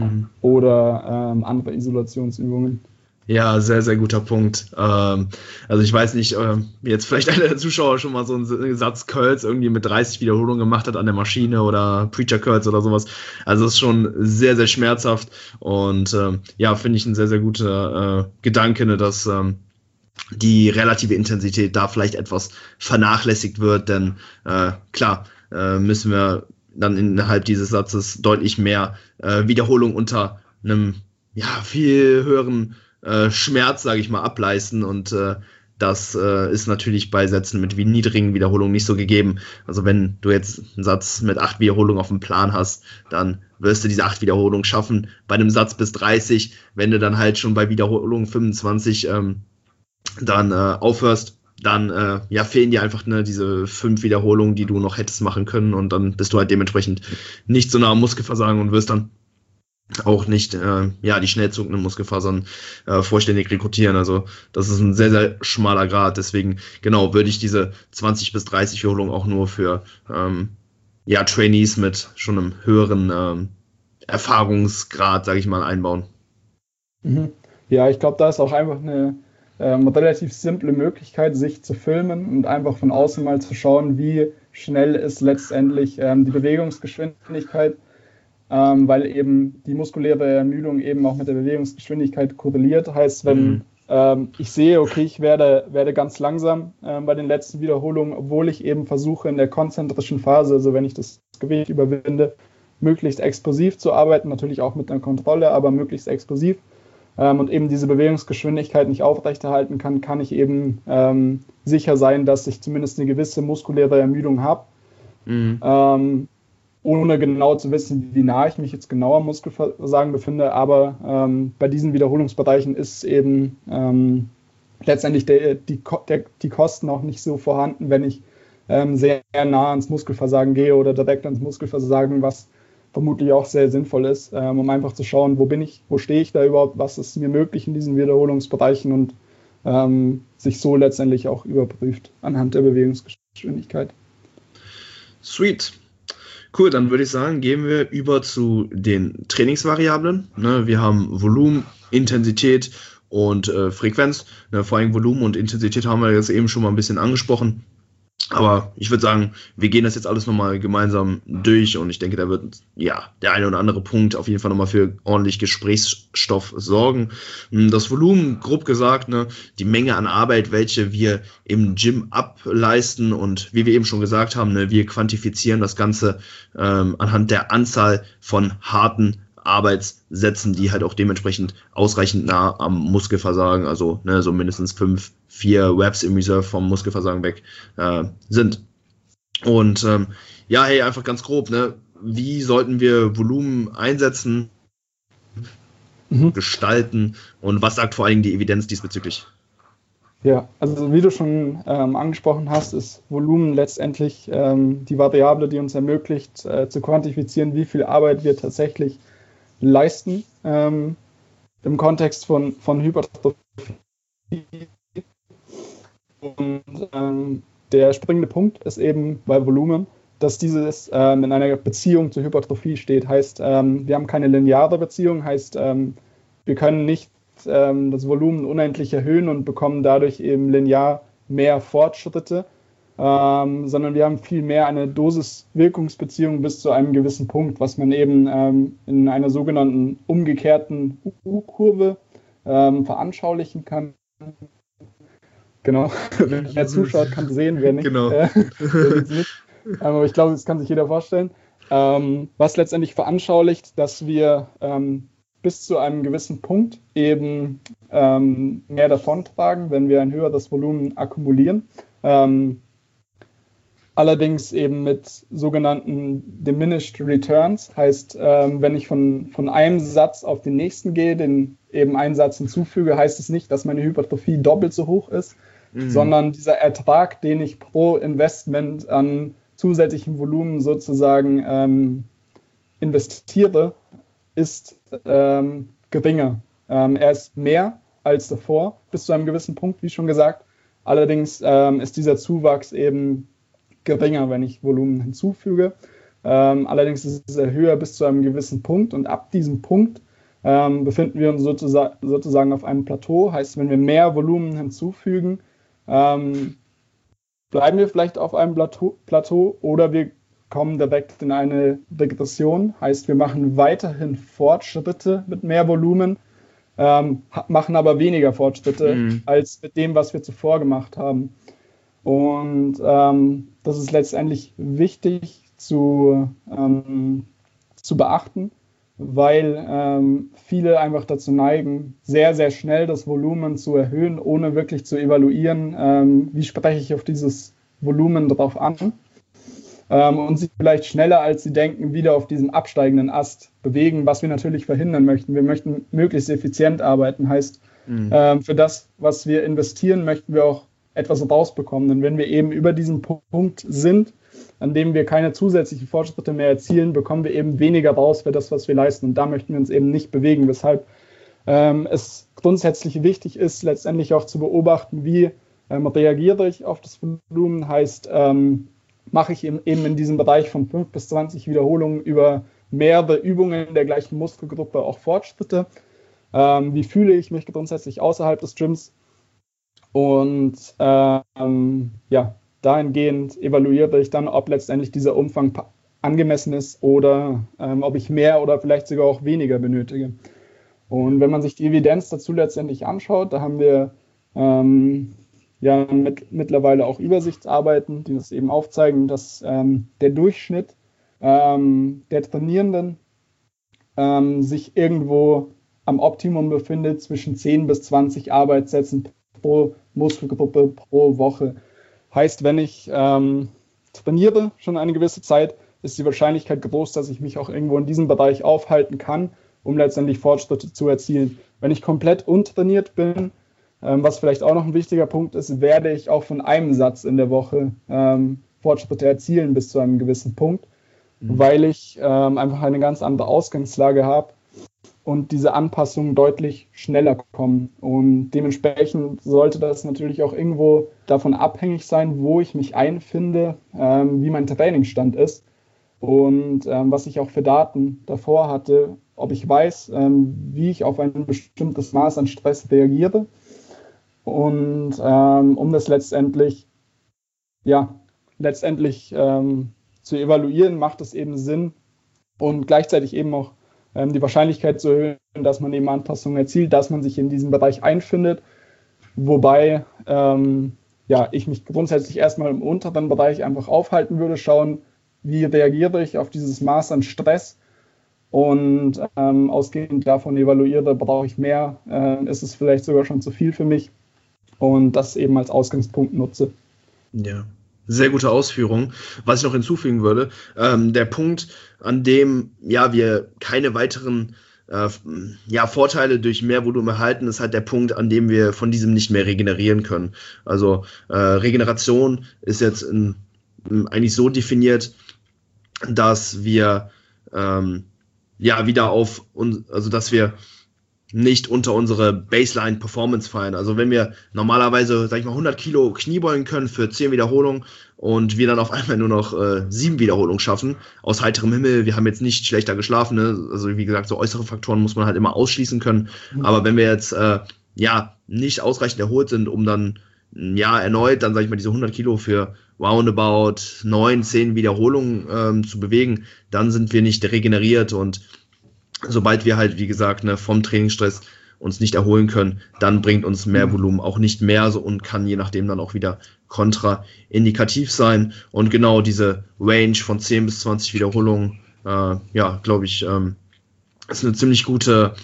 oder andere Isolationsübungen. Ja, sehr, sehr guter Punkt. Also ich weiß nicht, jetzt vielleicht einer der Zuschauer schon mal so einen Satz Curls irgendwie mit 30 Wiederholungen gemacht hat an der Maschine oder Preacher Curls oder sowas. Also das ist schon sehr, sehr schmerzhaft und finde ich ein sehr, sehr guter Gedanke, ne, dass die relative Intensität da vielleicht etwas vernachlässigt wird, denn klar müssen wir dann innerhalb dieses Satzes deutlich mehr Wiederholung unter einem viel höheren Schmerz, sage ich mal, ableisten und das ist natürlich bei Sätzen mit niedrigen Wiederholungen nicht so gegeben. Also wenn du jetzt einen Satz mit 8 Wiederholungen auf dem Plan hast, dann wirst du diese 8 Wiederholungen schaffen. Bei einem Satz bis 30, wenn du dann halt schon bei Wiederholung 25 dann aufhörst, dann fehlen dir einfach diese 5 Wiederholungen, die du noch hättest machen können und dann bist du halt dementsprechend nicht so nah am Muskelversagen und wirst dann auch nicht die schnell zuckenden Muskelfasern vollständig rekrutieren. Also das ist ein sehr, sehr schmaler Grad. Deswegen würde ich diese 20 bis 30 Wiederholungen auch nur für ja, Trainees mit schon einem höheren Erfahrungsgrad, sage ich mal, einbauen. Ja, ich glaube, da ist auch einfach eine relativ simple Möglichkeit, sich zu filmen und einfach von außen mal zu schauen, wie schnell ist letztendlich die Bewegungsgeschwindigkeit, weil eben die muskuläre Ermüdung eben auch mit der Bewegungsgeschwindigkeit korreliert. Heißt, wenn ich sehe, okay, ich werde ganz langsam bei den letzten Wiederholungen, obwohl ich eben versuche in der konzentrischen Phase, also wenn ich das Gewicht überwinde, möglichst explosiv zu arbeiten, natürlich auch mit einer Kontrolle, aber möglichst explosiv, und eben diese Bewegungsgeschwindigkeit nicht aufrechterhalten kann ich eben sicher sein, dass ich zumindest eine gewisse muskuläre Ermüdung habe, ohne genau zu wissen, wie nah ich mich jetzt genau am Muskelversagen befinde. Aber bei diesen Wiederholungsbereichen ist eben letztendlich die Kosten auch nicht so vorhanden, wenn ich sehr nah ans Muskelversagen gehe oder direkt ans Muskelversagen, was vermutlich auch sehr sinnvoll ist, um einfach zu schauen, wo stehe ich da überhaupt, was ist mir möglich in diesen Wiederholungsbereichen und sich so letztendlich auch überprüft anhand der Bewegungsgeschwindigkeit. Sweet. Cool, dann würde ich sagen, gehen wir über zu den Trainingsvariablen. Wir haben Volumen, Intensität und Frequenz. Vor allem Volumen und Intensität haben wir jetzt eben schon mal ein bisschen angesprochen. Aber ich würde sagen, wir gehen das jetzt alles nochmal gemeinsam durch und ich denke, da wird der eine oder andere Punkt auf jeden Fall nochmal für ordentlich Gesprächsstoff sorgen. Das Volumen, grob gesagt, die Menge an Arbeit, welche wir im Gym ableisten und wie wir eben schon gesagt haben, wir quantifizieren das Ganze anhand der Anzahl von harten Arbeitssätzen, die halt auch dementsprechend ausreichend nah am Muskelversagen, also so mindestens 4 Reps im Reserve vom Muskelversagen weg sind. Und einfach ganz grob, wie sollten wir Volumen einsetzen, gestalten und was sagt vor allem die Evidenz diesbezüglich? Ja, also wie du schon angesprochen hast, ist Volumen letztendlich die Variable, die uns ermöglicht, zu quantifizieren, wie viel Arbeit wir tatsächlich leisten im Kontext von Hypertrophie. Und der springende Punkt ist eben bei Volumen, dass dieses in einer Beziehung zur Hypertrophie steht. Heißt, wir haben keine lineare Beziehung, heißt, wir können nicht das Volumen unendlich erhöhen und bekommen dadurch eben linear mehr Fortschritte, sondern wir haben vielmehr eine Dosis-Wirkungsbeziehung bis zu einem gewissen Punkt, was man eben in einer sogenannten umgekehrten U-Kurve veranschaulichen kann. Genau, wer zuschaut, kann sehen, wer nicht. Genau. Wer nicht. Aber ich glaube, das kann sich jeder vorstellen. Was letztendlich veranschaulicht, dass wir bis zu einem gewissen Punkt eben mehr davontragen, wenn wir ein höheres Volumen akkumulieren. Allerdings eben mit sogenannten Diminished Returns, heißt, wenn ich von einem Satz auf den nächsten gehe, den eben einen Satz hinzufüge, heißt es nicht, dass meine Hypertrophie doppelt so hoch ist, sondern dieser Ertrag, den ich pro Investment an zusätzlichem Volumen sozusagen investiere, ist geringer. Er ist mehr als davor, bis zu einem gewissen Punkt, wie schon gesagt. Allerdings ist dieser Zuwachs eben geringer, wenn ich Volumen hinzufüge. Allerdings ist es höher bis zu einem gewissen Punkt und ab diesem Punkt befinden wir uns sozusagen auf einem Plateau. Heißt, wenn wir mehr Volumen hinzufügen, bleiben wir vielleicht auf einem Plateau oder wir kommen direkt in eine Regression. Heißt, wir machen weiterhin Fortschritte mit mehr Volumen, machen aber weniger Fortschritte als mit dem, was wir zuvor gemacht haben. Und das ist letztendlich wichtig zu beachten, weil viele einfach dazu neigen, sehr, sehr schnell das Volumen zu erhöhen, ohne wirklich zu evaluieren, wie spreche ich auf dieses Volumen drauf an. Und sich vielleicht schneller, als sie denken, wieder auf diesen absteigenden Ast bewegen, was wir natürlich verhindern möchten. Wir möchten möglichst effizient arbeiten, heißt, für das, was wir investieren, möchten wir auch etwas rausbekommen. Denn wenn wir eben über diesen Punkt sind, an dem wir keine zusätzlichen Fortschritte mehr erzielen, bekommen wir eben weniger raus für das, was wir leisten. Und da möchten wir uns eben nicht bewegen, weshalb es grundsätzlich wichtig ist, letztendlich auch zu beobachten, wie reagiere ich auf das Volumen, heißt, mache ich eben in diesem Bereich von 5 bis 20 Wiederholungen über mehrere Übungen der gleichen Muskelgruppe auch Fortschritte. Wie fühle ich mich grundsätzlich außerhalb des Gyms? Und dahingehend evaluiere ich dann, ob letztendlich dieser Umfang angemessen ist oder ob ich mehr oder vielleicht sogar auch weniger benötige. Und wenn man sich die Evidenz dazu letztendlich anschaut, da haben wir mittlerweile auch Übersichtsarbeiten, die das eben aufzeigen, dass der Durchschnitt der Trainierenden sich irgendwo am Optimum befindet zwischen 10 bis 20 Arbeitssätzen pro Muskelgruppe pro Woche. Heißt, wenn ich trainiere schon eine gewisse Zeit, ist die Wahrscheinlichkeit groß, dass ich mich auch irgendwo in diesem Bereich aufhalten kann, um letztendlich Fortschritte zu erzielen. Wenn ich komplett untrainiert bin, was vielleicht auch noch ein wichtiger Punkt ist, werde ich auch von einem Satz in der Woche Fortschritte erzielen bis zu einem gewissen Punkt, weil ich einfach eine ganz andere Ausgangslage habe und diese Anpassungen deutlich schneller kommen. Und dementsprechend sollte das natürlich auch irgendwo davon abhängig sein, wo ich mich einfinde, wie mein Trainingsstand ist und was ich auch für Daten davor hatte, ob ich weiß, wie ich auf ein bestimmtes Maß an Stress reagiere. Und um das letztendlich zu evaluieren, macht es eben Sinn und gleichzeitig eben auch die Wahrscheinlichkeit zu erhöhen, dass man eben Anpassungen erzielt, dass man sich in diesem Bereich einfindet. Wobei ich mich grundsätzlich erstmal im unteren Bereich einfach aufhalten würde, schauen, wie reagiere ich auf dieses Maß an Stress und ausgehend davon evaluiere, brauche ich mehr, ist es vielleicht sogar schon zu viel für mich und das eben als Ausgangspunkt nutze. Ja. Sehr gute Ausführung. Was ich noch hinzufügen würde, der Punkt, an dem wir keine weiteren Vorteile durch mehr Volumen erhalten, ist halt der Punkt, an dem wir von diesem nicht mehr regenerieren können. Also Regeneration ist jetzt eigentlich so definiert, dass wir dass wir nicht unter unsere Baseline-Performance fallen. Also wenn wir normalerweise, 100 Kilo Kniebeugen können für 10 Wiederholungen und wir dann auf einmal nur noch 7 Wiederholungen schaffen, aus heiterem Himmel, wir haben jetzt nicht schlechter geschlafen, ne? Also wie gesagt, so äußere Faktoren muss man halt immer ausschließen können. Aber wenn wir jetzt nicht ausreichend erholt sind, um dann erneut dann, diese 100 Kilo für roundabout 9, 10 Wiederholungen zu bewegen, dann sind wir nicht regeneriert und sobald wir halt, wie gesagt, vom Trainingsstress uns nicht erholen können, dann bringt uns mehr Volumen auch nicht mehr so und kann je nachdem dann auch wieder kontraindikativ sein. Und genau diese Range von 10 bis 20 Wiederholungen, glaube ich, ist eine ziemlich gute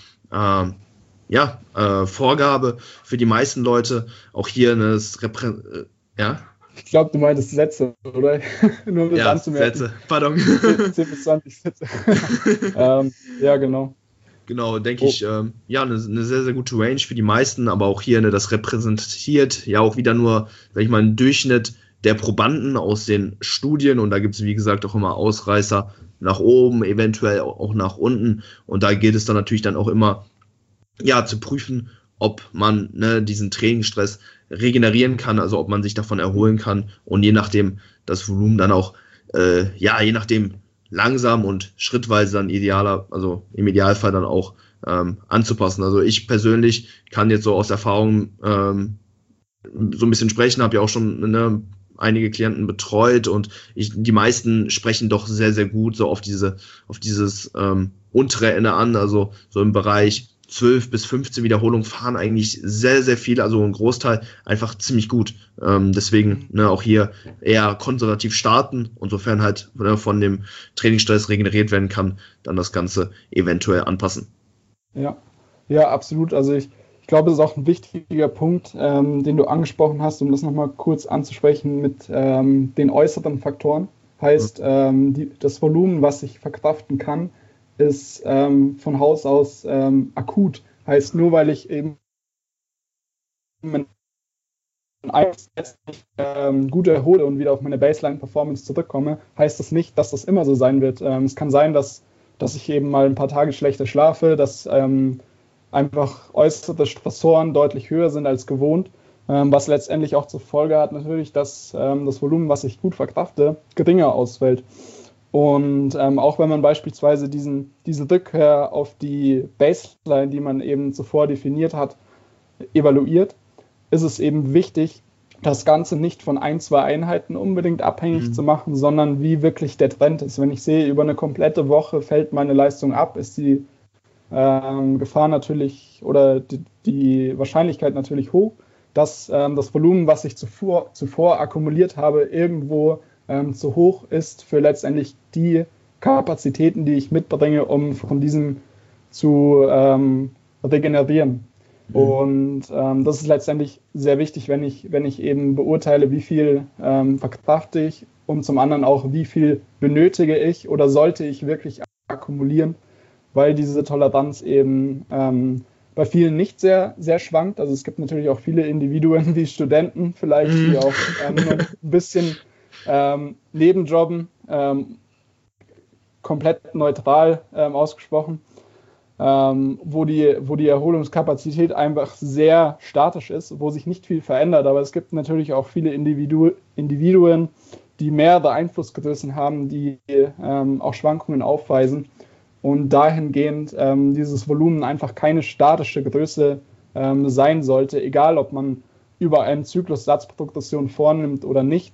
Vorgabe für die meisten Leute. Auch hier Ich glaube, du meintest Sätze, oder? Nur um das anzumerken. Sätze, pardon. 10 bis 20 Sätze. Genau. Genau, denke ich, eine sehr, sehr gute Range für die meisten, aber auch hier, das repräsentiert ja auch wieder nur, einen Durchschnitt der Probanden aus den Studien und da gibt es, wie gesagt, auch immer Ausreißer nach oben, eventuell auch nach unten und da gilt es dann natürlich dann auch immer, zu prüfen, ob man diesen Trainingsstress regenerieren kann, also ob man sich davon erholen kann und je nachdem das Volumen dann auch, je nachdem langsam und schrittweise dann im Idealfall dann auch anzupassen. Also ich persönlich kann jetzt so aus Erfahrung so ein bisschen sprechen, habe ja auch schon einige Klienten betreut und die meisten sprechen doch sehr, sehr gut so auf dieses untere Ende an, also so im Bereich 12 bis 15 Wiederholungen fahren eigentlich sehr, sehr viele, also ein Großteil einfach ziemlich gut. Deswegen auch hier eher konservativ starten und sofern halt von dem Trainingsstress regeneriert werden kann, dann das Ganze eventuell anpassen. Ja, absolut. Also ich glaube, das ist auch ein wichtiger Punkt, den du angesprochen hast, um das nochmal kurz anzusprechen mit den äußeren Faktoren. Heißt, das Volumen, was ich verkraften kann, ist von Haus aus akut. Heißt, nur weil ich eben gut erhole und wieder auf meine Baseline-Performance zurückkomme, heißt das nicht, dass das immer so sein wird. Es kann sein, dass ich eben mal ein paar Tage schlechter schlafe, dass einfach äußere Stressoren deutlich höher sind als gewohnt was letztendlich auch zur Folge hat natürlich, dass das Volumen, was ich gut verkrafte, geringer ausfällt. Und auch wenn man beispielsweise diese Rückkehr auf die Baseline, die man eben zuvor definiert hat, evaluiert, ist es eben wichtig, das Ganze nicht von 1-2 Einheiten unbedingt abhängig zu machen, sondern wie wirklich der Trend ist. Wenn ich sehe, über eine komplette Woche fällt meine Leistung ab, ist die Gefahr natürlich oder die Wahrscheinlichkeit natürlich hoch, dass das Volumen, was ich zuvor akkumuliert habe, irgendwo zu hoch ist für letztendlich die Kapazitäten, die ich mitbringe, um von diesem zu regenerieren. Und das ist letztendlich sehr wichtig, wenn ich eben beurteile, wie viel verkrafte ich und zum anderen auch, wie viel benötige ich oder sollte ich wirklich akkumulieren, weil diese Toleranz eben bei vielen nicht sehr, sehr schwankt. Also es gibt natürlich auch viele Individuen wie Studenten vielleicht, die auch nur ein bisschen nebenjobben, komplett neutral ausgesprochen, wo die Erholungskapazität einfach sehr statisch ist, wo sich nicht viel verändert. Aber es gibt natürlich auch viele Individuen, die mehrere Einflussgrößen haben, die auch Schwankungen aufweisen und dahingehend dieses Volumen einfach keine statische Größe sein sollte, egal ob man über einen Zyklus Satzprogression vornimmt oder nicht,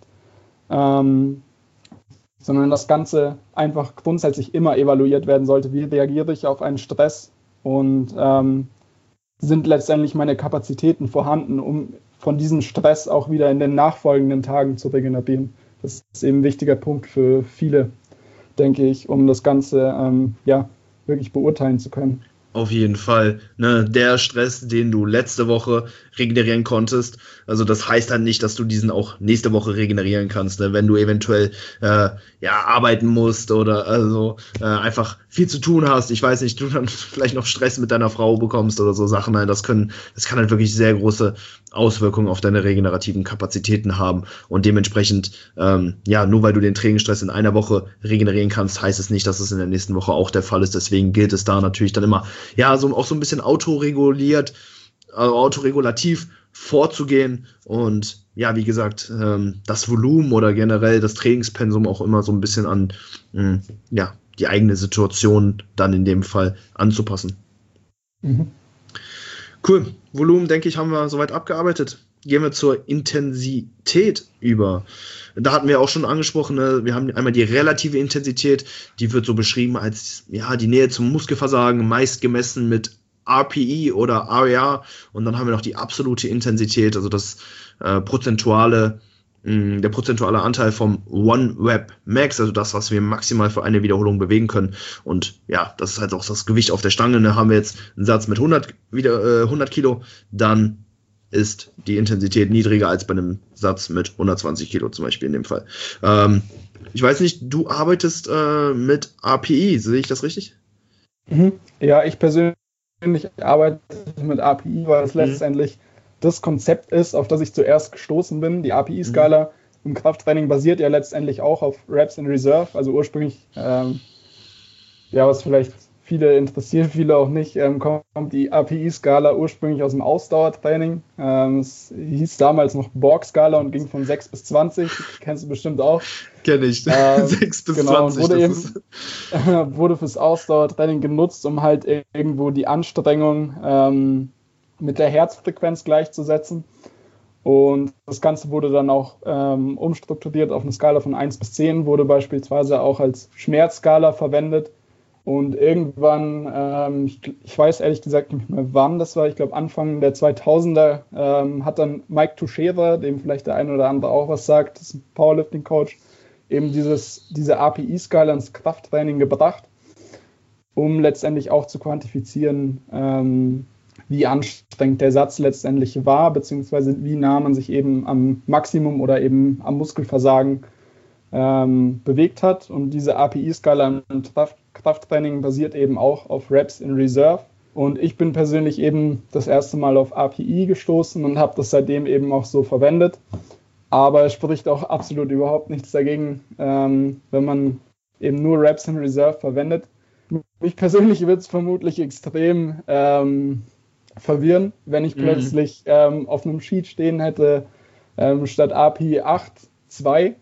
sondern das Ganze einfach grundsätzlich immer evaluiert werden sollte. Wie reagiere ich auf einen Stress und sind letztendlich meine Kapazitäten vorhanden, um von diesem Stress auch wieder in den nachfolgenden Tagen zu regenerieren. Das ist eben ein wichtiger Punkt für viele, denke ich, um das Ganze wirklich beurteilen zu können. Auf jeden Fall. Ne? Der Stress, den du letzte Woche regenerieren konntest, also das heißt dann nicht, dass du diesen auch nächste Woche regenerieren kannst, ne? Wenn du eventuell arbeiten musst oder einfach viel zu tun hast, ich weiß nicht, du dann vielleicht noch Stress mit deiner Frau bekommst oder so Sachen, ne? Das kann halt wirklich sehr große Auswirkungen auf deine regenerativen Kapazitäten haben und dementsprechend, nur weil du den Trainingsstress in einer Woche regenerieren kannst, heißt es nicht, dass es in der nächsten Woche auch der Fall ist, deswegen gilt es da natürlich dann immer, auch so ein bisschen autoregulativ vorzugehen und wie gesagt, das Volumen oder generell das Trainingspensum auch immer so ein bisschen an die eigene Situation dann in dem Fall anzupassen. Mhm. Cool, Volumen, denke ich, haben wir soweit abgearbeitet. Gehen wir zur Intensität über. Da hatten wir auch schon angesprochen, ne? Wir haben einmal die relative Intensität, die wird so beschrieben als die Nähe zum Muskelversagen, meist gemessen mit RPE oder RER, und dann haben wir noch die absolute Intensität, also das der prozentuale Anteil vom One Rep Max, also das, was wir maximal für eine Wiederholung bewegen können. Und das ist halt auch das Gewicht auf der Stange. Da haben wir jetzt einen Satz mit 100 Kilo, dann ist die Intensität niedriger als bei einem Satz mit 120 Kilo zum Beispiel in dem Fall. Ich weiß nicht, du arbeitest mit API, sehe ich das richtig? Ja, ich persönlich arbeite mit API, weil es letztendlich das Konzept ist, auf das ich zuerst gestoßen bin. Die API-Skala im Krafttraining basiert ja letztendlich auch auf Reps in Reserve, also ursprünglich, was vielleicht viele interessiert, viele auch nicht, kommt die API-Skala ursprünglich aus dem Ausdauertraining. Es hieß damals noch Borg-Skala und ging von 6 bis 20. Kennst du bestimmt auch. Kenn ich. 6 bis 20. Wurde fürs Ausdauertraining genutzt, um halt irgendwo die Anstrengung mit der Herzfrequenz gleichzusetzen. Und das Ganze wurde dann auch umstrukturiert auf eine Skala von 1 bis 10, wurde beispielsweise auch als Schmerzskala verwendet. Und irgendwann, ich weiß ehrlich gesagt nicht mehr wann das war, ich glaube Anfang der 2000er, hat dann Mike Tuchscherer, dem vielleicht der eine oder andere auch was sagt, das ist ein Powerlifting-Coach, eben diese API-Skala ins Krafttraining gebracht, um letztendlich auch zu quantifizieren, wie anstrengend der Satz letztendlich war, beziehungsweise wie nah man sich eben am Maximum oder eben am Muskelversagen bewegt hat. Und diese API-Skala im Krafttraining basiert eben auch auf Reps in Reserve. Und ich bin persönlich eben das erste Mal auf API gestoßen und habe das seitdem eben auch so verwendet. Aber es spricht auch absolut überhaupt nichts dagegen, wenn man eben nur Reps in Reserve verwendet. Mich persönlich wird es vermutlich extrem verwirren, wenn ich plötzlich auf einem Sheet stehen hätte, statt API 8.2.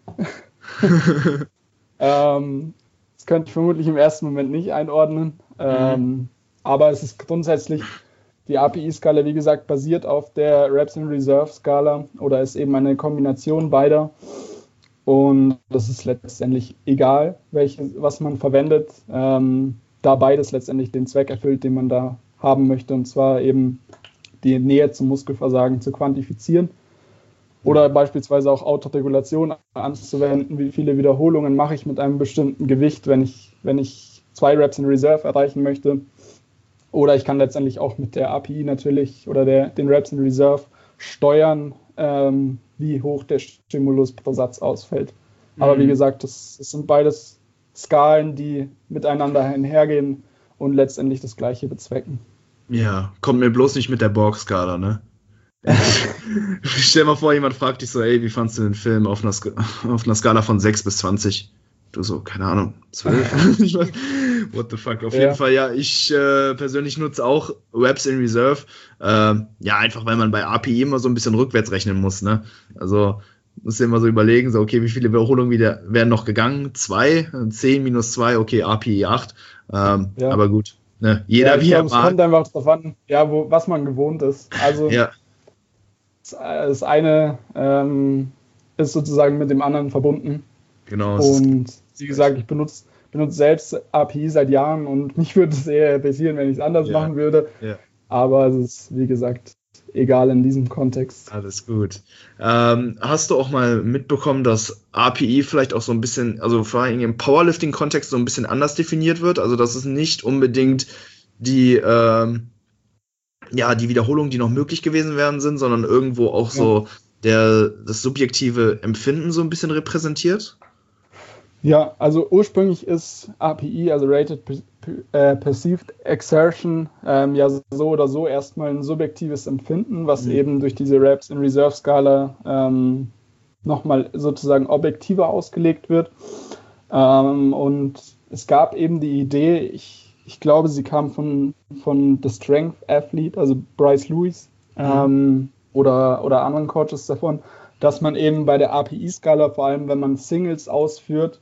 Das könnte ich vermutlich im ersten Moment nicht einordnen. Aber es ist grundsätzlich, die API-Skala, wie gesagt, basiert auf der Reps in Reserve-Skala oder ist eben eine Kombination beider. Und das ist letztendlich egal, was man verwendet, da beides letztendlich den Zweck erfüllt, den man da haben möchte, und zwar eben die Nähe zum Muskelversagen zu quantifizieren oder beispielsweise auch Autoregulation anzuwenden, wie viele Wiederholungen mache ich mit einem bestimmten Gewicht, wenn ich 2 Reps in Reserve erreichen möchte. Oder ich kann letztendlich auch mit der API natürlich oder den Reps in Reserve steuern, wie hoch der Stimulus pro Satz ausfällt. Aber wie gesagt, das sind beides Skalen, die miteinander einhergehen und letztendlich das Gleiche bezwecken. Ja, kommt mir bloß nicht mit der Borg-Skala, ne? Stell dir mal vor, jemand fragt dich so, ey, wie fandst du den Film auf einer Skala von 6 bis 20? Du so, keine Ahnung, 12? What the fuck? Auf jeden Fall, ja, ich persönlich nutze auch Reps in Reserve. Ja, einfach, weil man bei API immer so ein bisschen rückwärts rechnen muss, ne? Also, musst du immer so überlegen, so, okay, wie viele Wiederholungen werden noch gegangen? 2, 10 minus 2, okay, API 8. Aber gut, ne? Jeder wie er mag. Es kommt einfach darauf an, ja, was man gewohnt ist. Also, das eine ist sozusagen mit dem anderen verbunden. Genau. Und wie gesagt, ich benutze selbst API seit Jahren und mich würde es eher interessieren, wenn ich es anders machen würde. Ja. Aber es ist, wie gesagt, egal in diesem Kontext. Alles gut. Hast du auch mal mitbekommen, dass API vielleicht auch so ein bisschen, also vor allem im Powerlifting-Kontext so ein bisschen anders definiert wird? Also dass es nicht unbedingt die Wiederholungen, die noch möglich gewesen wären, sind, sondern irgendwo auch so das subjektive Empfinden so ein bisschen repräsentiert? Ja, also ursprünglich ist API, also Rated Perceived Exertion, ja so oder so erstmal ein subjektives Empfinden, was eben durch diese Reps in Reserve Skala nochmal sozusagen objektiver ausgelegt wird. Und es gab eben die Idee, ich glaube, sie kam von The Strength Athlete, also Bryce Lewis oder anderen Coaches davon, dass man eben bei der API-Skala, vor allem wenn man Singles ausführt,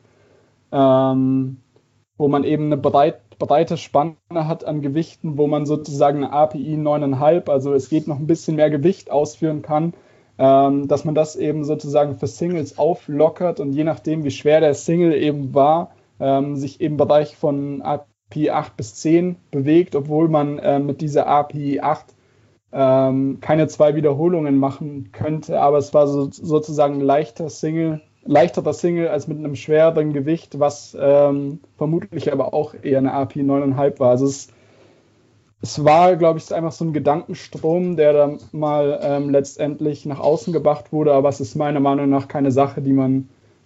wo man eben eine breite Spanne hat an Gewichten, wo man sozusagen eine API 9,5, also es geht noch ein bisschen mehr Gewicht ausführen kann, dass man das eben sozusagen für Singles auflockert und je nachdem, wie schwer der Single eben war, sich im Bereich von API 8 bis 10 bewegt, obwohl man mit dieser API 8 keine 2 Wiederholungen machen könnte, aber es war sozusagen ein leichterer Single als mit einem schwereren Gewicht, was vermutlich aber auch eher eine API 9,5 war. Also es war, glaube ich, einfach so ein Gedankenstrom, der dann mal letztendlich nach außen gebracht wurde, aber es ist meiner Meinung nach keine Sache, die man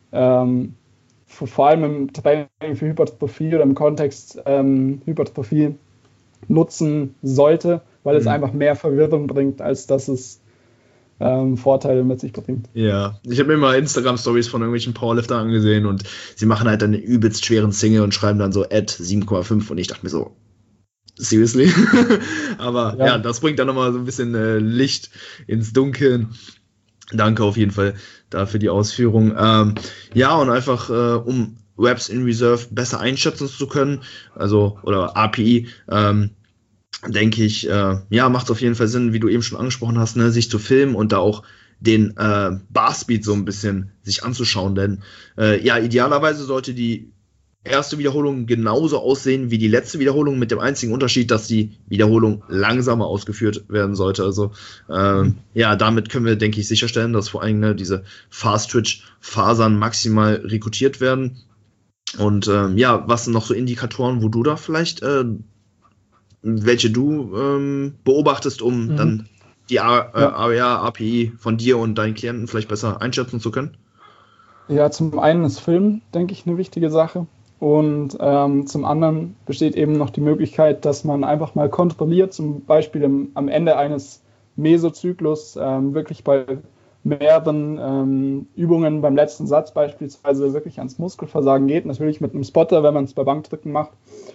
vor allem im Training für Hypertrophie oder im Kontext Hypertrophie nutzen sollte, weil es einfach mehr Verwirrung bringt, als dass es Vorteile mit sich bringt. Ja, ich habe mir mal Instagram-Stories von irgendwelchen Powerliftern angesehen und sie machen halt dann einen übelst schweren Single und schreiben dann so at 7,5 und ich dachte mir so, seriously? Aber ja, das bringt dann nochmal so ein bisschen Licht ins Dunkeln. Danke auf jeden Fall dafür die Ausführung. Ja, und einfach um Reps in Reserve besser einschätzen zu können, also oder API, denke ich, macht es auf jeden Fall Sinn, wie du eben schon angesprochen hast, ne, sich zu filmen und da auch den Barspeed so ein bisschen sich anzuschauen, denn idealerweise sollte die erste Wiederholung genauso aussehen wie die letzte Wiederholung, mit dem einzigen Unterschied, dass die Wiederholung langsamer ausgeführt werden sollte. Also damit können wir, denke ich, sicherstellen, dass vor allem diese Fast-Twitch-Fasern maximal rekrutiert werden. Und was sind noch so Indikatoren, wo du da vielleicht welche du beobachtest, um dann die API von dir und deinen Klienten vielleicht besser einschätzen zu können? Ja, zum einen ist Film, denke ich, eine wichtige Sache. Und zum anderen besteht eben noch die Möglichkeit, dass man einfach mal kontrolliert, zum Beispiel am Ende eines Mesozyklus, wirklich bei mehreren Übungen beim letzten Satz beispielsweise wirklich ans Muskelversagen geht. Natürlich mit einem Spotter, wenn man es bei Bankdrücken macht.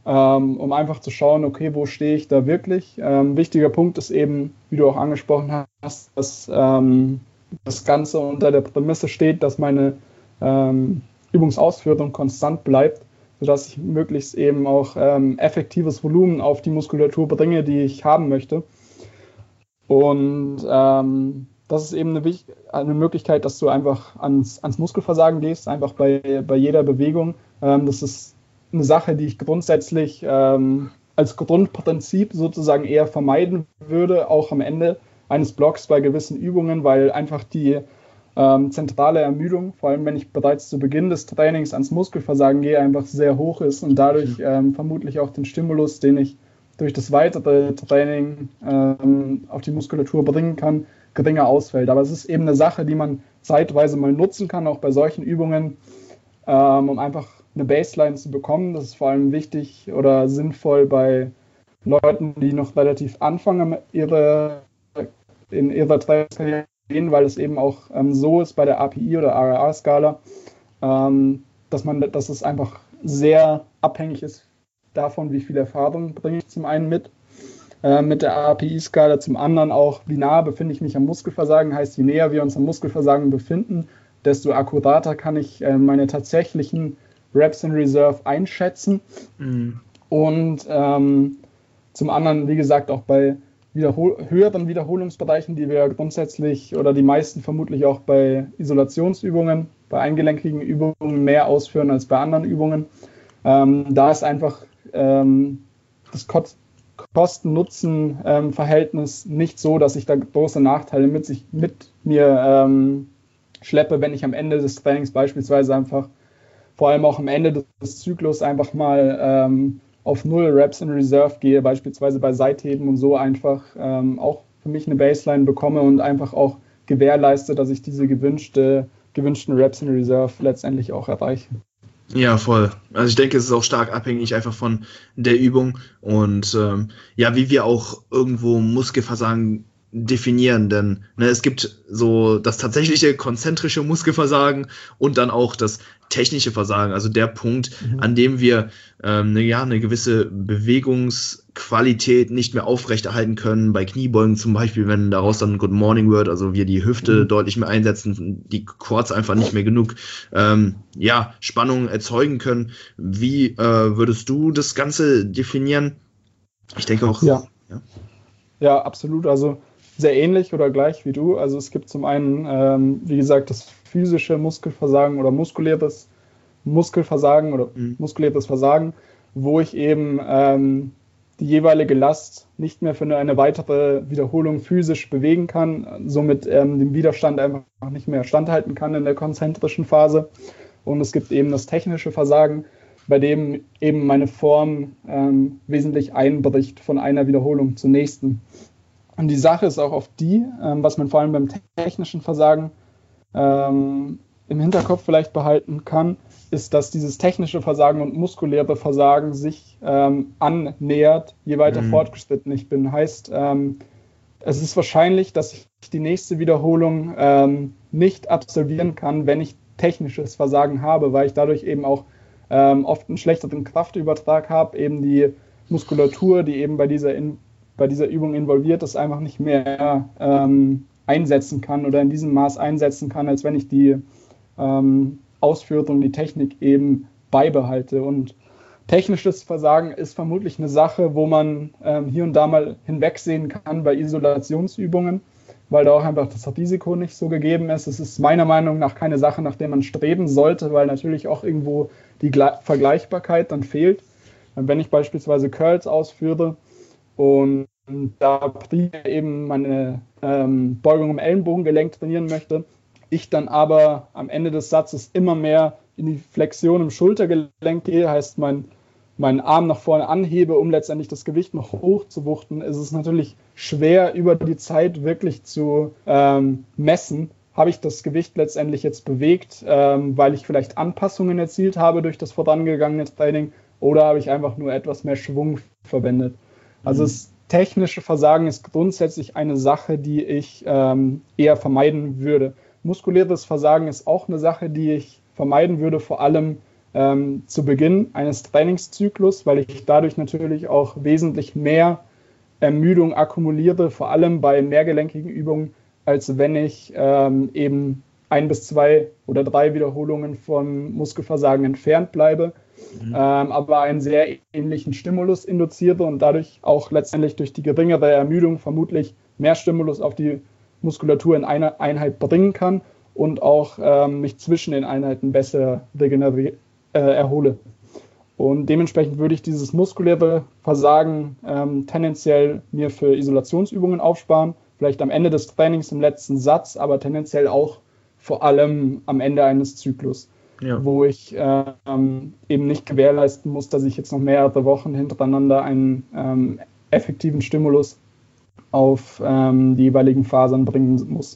um einfach zu schauen, okay, wo stehe ich da wirklich. Wichtiger Punkt ist eben, wie du auch angesprochen hast, dass das Ganze unter der Prämisse steht, dass meine Übungsausführung konstant bleibt, sodass ich möglichst eben auch effektives Volumen auf die Muskulatur bringe, die ich haben möchte. Und das ist eben eine Möglichkeit, dass du einfach ans Muskelversagen gehst, einfach bei jeder Bewegung. Das ist eine Sache, die ich grundsätzlich als Grundprinzip sozusagen eher vermeiden würde, auch am Ende eines Blocks bei gewissen Übungen, weil einfach die zentrale Ermüdung, vor allem wenn ich bereits zu Beginn des Trainings ans Muskelversagen gehe, einfach sehr hoch ist und dadurch vermutlich auch den Stimulus, den ich durch das weitere Training auf die Muskulatur bringen kann, geringer ausfällt. Aber es ist eben eine Sache, die man zeitweise mal nutzen kann, auch bei solchen Übungen, um einfach eine Baseline zu bekommen. Das ist vor allem wichtig oder sinnvoll bei Leuten, die noch relativ anfangen in ihrer Trainingskarriere, weil es eben auch so ist bei der API oder RRA-Skala, dass es einfach sehr abhängig ist davon, wie viel Erfahrung bringe ich zum einen mit der API-Skala, zum anderen auch, wie nah befinde ich mich am Muskelversagen, heißt, je näher wir uns am Muskelversagen befinden, desto akkurater kann ich meine tatsächlichen Reps in Reserve einschätzen. Und zum anderen, wie gesagt, auch bei höheren Wiederholungsbereichen, die wir grundsätzlich oder die meisten vermutlich auch bei Isolationsübungen, bei eingelenkigen Übungen mehr ausführen als bei anderen Übungen. Da ist einfach das Kosten-Nutzen-Verhältnis nicht so, dass ich da große Nachteile mit mir schleppe, wenn ich am Ende des Trainings beispielsweise einfach, vor allem auch am Ende des Zyklus, einfach mal auf 0 Reps in Reserve gehe, beispielsweise bei Seitheben und so einfach auch für mich eine Baseline bekomme und einfach auch gewährleiste, dass ich diese gewünschten Reps in Reserve letztendlich auch erreiche. Ja, voll. Also ich denke, es ist auch stark abhängig einfach von der Übung und wie wir auch irgendwo Muskelversagen definieren, denn es gibt so das tatsächliche konzentrische Muskelversagen und dann auch das technische Versagen, also der Punkt, an dem wir eine gewisse Bewegungsqualität nicht mehr aufrechterhalten können, bei Kniebeugen zum Beispiel, wenn daraus dann Good Morning wird, also wir die Hüfte deutlich mehr einsetzen, die Quads einfach nicht mehr genug Spannung erzeugen können. Wie würdest du das Ganze definieren? Ich denke auch. Ja, absolut, also sehr ähnlich oder gleich wie du. Also es gibt zum einen, wie gesagt, das physische Muskelversagen oder muskuläres Muskelversagen oder muskuläres Versagen, wo ich eben die jeweilige Last nicht mehr für eine weitere Wiederholung physisch bewegen kann, somit dem Widerstand einfach nicht mehr standhalten kann in der konzentrischen Phase. Und es gibt eben das technische Versagen, bei dem eben meine Form wesentlich einbricht von einer Wiederholung zur nächsten. Und die Sache ist auch oft die, was man vor allem beim technischen Versagen im Hinterkopf vielleicht behalten kann, ist, dass dieses technische Versagen und muskuläre Versagen sich annähert, je weiter fortgeschritten ich bin. Heißt, es ist wahrscheinlich, dass ich die nächste Wiederholung nicht absolvieren kann, wenn ich technisches Versagen habe, weil ich dadurch eben auch oft einen schlechteren Kraftübertrag habe, eben die Muskulatur, die eben bei dieser Übung involviert ist, einfach nicht mehr einsetzen kann oder in diesem Maß einsetzen kann, als wenn ich die Ausführung, die Technik eben beibehalte. Und technisches Versagen ist vermutlich eine Sache, wo man hier und da mal hinwegsehen kann bei Isolationsübungen, weil da auch einfach das Risiko nicht so gegeben ist. Es ist meiner Meinung nach keine Sache, nach der man streben sollte, weil natürlich auch irgendwo die Vergleichbarkeit dann fehlt. Wenn ich beispielsweise Curls ausführe und da eben meine Beugung im Ellenbogengelenk trainieren möchte, ich dann aber am Ende des Satzes immer mehr in die Flexion im Schultergelenk gehe, heißt meinen Arm nach vorne anhebe, um letztendlich das Gewicht noch hoch zu wuchten, ist es natürlich schwer über die Zeit wirklich zu messen, habe ich das Gewicht letztendlich jetzt bewegt, weil ich vielleicht Anpassungen erzielt habe durch das vorangegangene Training, oder habe ich einfach nur etwas mehr Schwung verwendet. Also das technische Versagen ist grundsätzlich eine Sache, die ich eher vermeiden würde. Muskuläres Versagen ist auch eine Sache, die ich vermeiden würde, vor allem zu Beginn eines Trainingszyklus, weil ich dadurch natürlich auch wesentlich mehr Ermüdung akkumuliere, vor allem bei mehrgelenkigen Übungen, als wenn ich eben 1 bis 2 oder 3 Wiederholungen von Muskelversagen entfernt bleibe, aber einen sehr ähnlichen Stimulus induziere und dadurch auch letztendlich durch die geringere Ermüdung vermutlich mehr Stimulus auf die Muskulatur in einer Einheit bringen kann und auch mich zwischen den Einheiten besser erhole. Und dementsprechend würde ich dieses muskuläre Versagen tendenziell mir für Isolationsübungen aufsparen, vielleicht am Ende des Trainings im letzten Satz, aber tendenziell auch vor allem am Ende eines Zyklus, wo ich eben nicht gewährleisten muss, dass ich jetzt noch mehrere Wochen hintereinander einen effektiven Stimulus auf die jeweiligen Fasern bringen muss.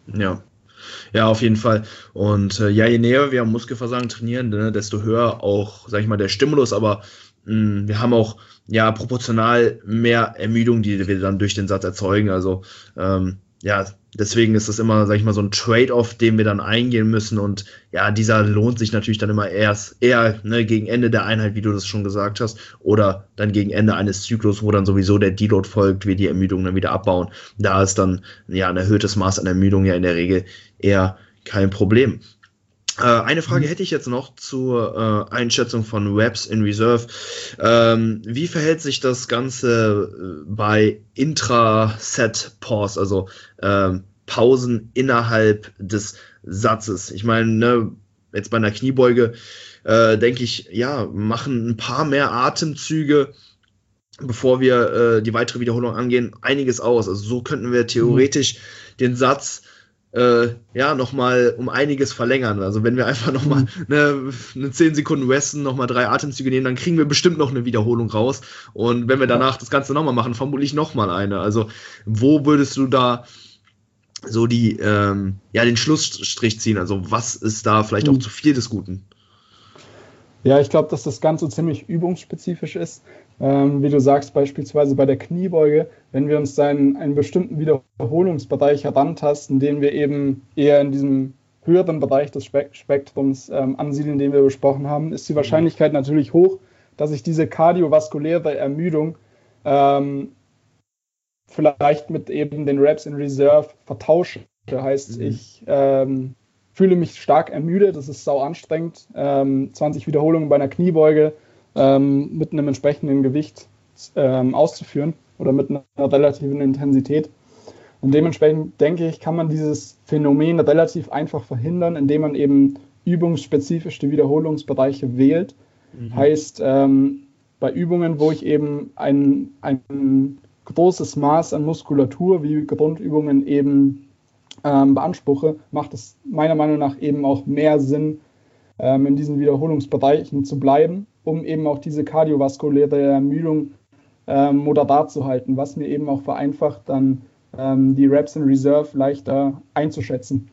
Ja, auf jeden Fall. Und je näher wir am Muskelversagen trainieren, ne, desto höher auch, sag ich mal, der Stimulus, aber wir haben auch proportional mehr Ermüdung, die wir dann durch den Satz erzeugen. Also deswegen ist das immer, sag ich mal, so ein Trade-off, den wir dann eingehen müssen. Und ja, dieser lohnt sich natürlich dann immer eher gegen Ende der Einheit, wie du das schon gesagt hast, oder dann gegen Ende eines Zyklus, wo dann sowieso der Deload folgt, wir die Ermüdung dann wieder abbauen. Da ist dann ein erhöhtes Maß an Ermüdung ja in der Regel eher kein Problem. Eine Frage hätte ich jetzt noch zur Einschätzung von Reps in Reserve. Wie verhält sich das Ganze bei Intra-Set-Pause, also Pausen innerhalb des Satzes? Ich meine, jetzt bei einer Kniebeuge denke ich, machen ein paar mehr Atemzüge, bevor wir die weitere Wiederholung angehen, einiges aus. Also so könnten wir theoretisch den Satz nochmal um einiges verlängern. Also wenn wir einfach nochmal eine 10 Sekunden resten, nochmal 3 Atemzüge nehmen, dann kriegen wir bestimmt noch eine Wiederholung raus. Und wenn wir danach das Ganze nochmal machen, vermutlich nochmal eine. Also wo würdest du da so den Schlussstrich ziehen? Also was ist da vielleicht auch zu viel des Guten? Ja, ich glaube, dass das Ganze ziemlich übungsspezifisch ist. Wie du sagst, beispielsweise bei der Kniebeuge, wenn wir uns dann einen bestimmten Wiederholungsbereich herantasten, den wir eben eher in diesem höheren Bereich des Spektrums ansiedeln, den wir besprochen haben, ist die Wahrscheinlichkeit natürlich hoch, dass ich diese kardiovaskuläre Ermüdung vielleicht mit eben den Reps in Reserve vertausche. Das heißt, ich fühle mich stark ermüdet, das ist sau anstrengend, 20 Wiederholungen bei einer Kniebeuge mit einem entsprechenden Gewicht auszuführen oder mit einer relativen Intensität. Und dementsprechend denke ich, kann man dieses Phänomen relativ einfach verhindern, indem man eben übungsspezifisch die Wiederholungsbereiche wählt. Heißt, bei Übungen, wo ich eben ein großes Maß an Muskulatur wie Grundübungen eben beanspruche, macht es meiner Meinung nach eben auch mehr Sinn, in diesen Wiederholungsbereichen zu bleiben, um eben auch diese kardiovaskuläre Ermüdung moderat zu halten, was mir eben auch vereinfacht, dann die Reps in Reserve leichter einzuschätzen.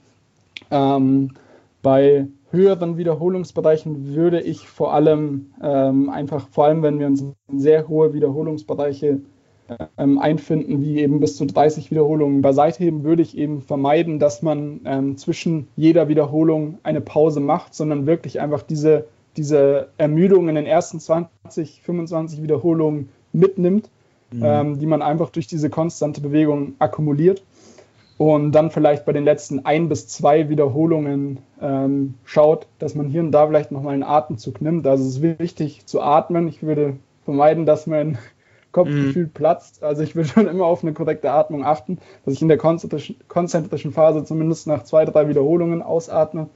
Bei höheren Wiederholungsbereichen würde ich vor allem, wenn wir uns in sehr hohe Wiederholungsbereiche einfinden, wie eben bis zu 30 Wiederholungen beiseite heben, würde ich eben vermeiden, dass man zwischen jeder Wiederholung eine Pause macht, sondern wirklich einfach diese Ermüdung in den ersten 20, 25 Wiederholungen mitnimmt, die man einfach durch diese konstante Bewegung akkumuliert und dann vielleicht bei den letzten 1 bis 2 Wiederholungen schaut, dass man hier und da vielleicht nochmal einen Atemzug nimmt. Also es ist wichtig zu atmen. Ich würde vermeiden, dass mein Kopf gefühlt platzt. Also ich würde schon immer auf eine korrekte Atmung achten, dass ich in der konzentrischen Phase zumindest nach 2, 3 Wiederholungen ausatme.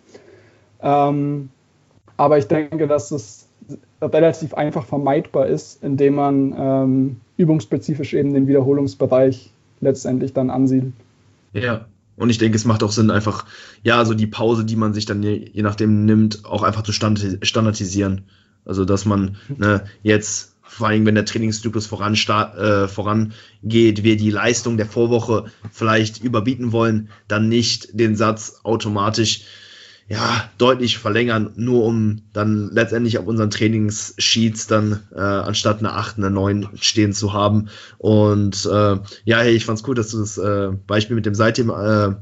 Aber ich denke, dass es relativ einfach vermeidbar ist, indem man übungsspezifisch eben den Wiederholungsbereich letztendlich dann ansiedelt. Ja, und ich denke, es macht auch Sinn, einfach, so die Pause, die man sich dann je nachdem nimmt, auch einfach zu standardisieren. Also, dass man jetzt, vor allem wenn der Trainingszyklus vorangeht, wir die Leistung der Vorwoche vielleicht überbieten wollen, dann nicht den Satz automatisch deutlich verlängern, nur um dann letztendlich auf unseren Trainingssheets dann anstatt eine 8, eine 9 stehen zu haben. Und ich fand's cool, dass du das Beispiel mit dem Seitheben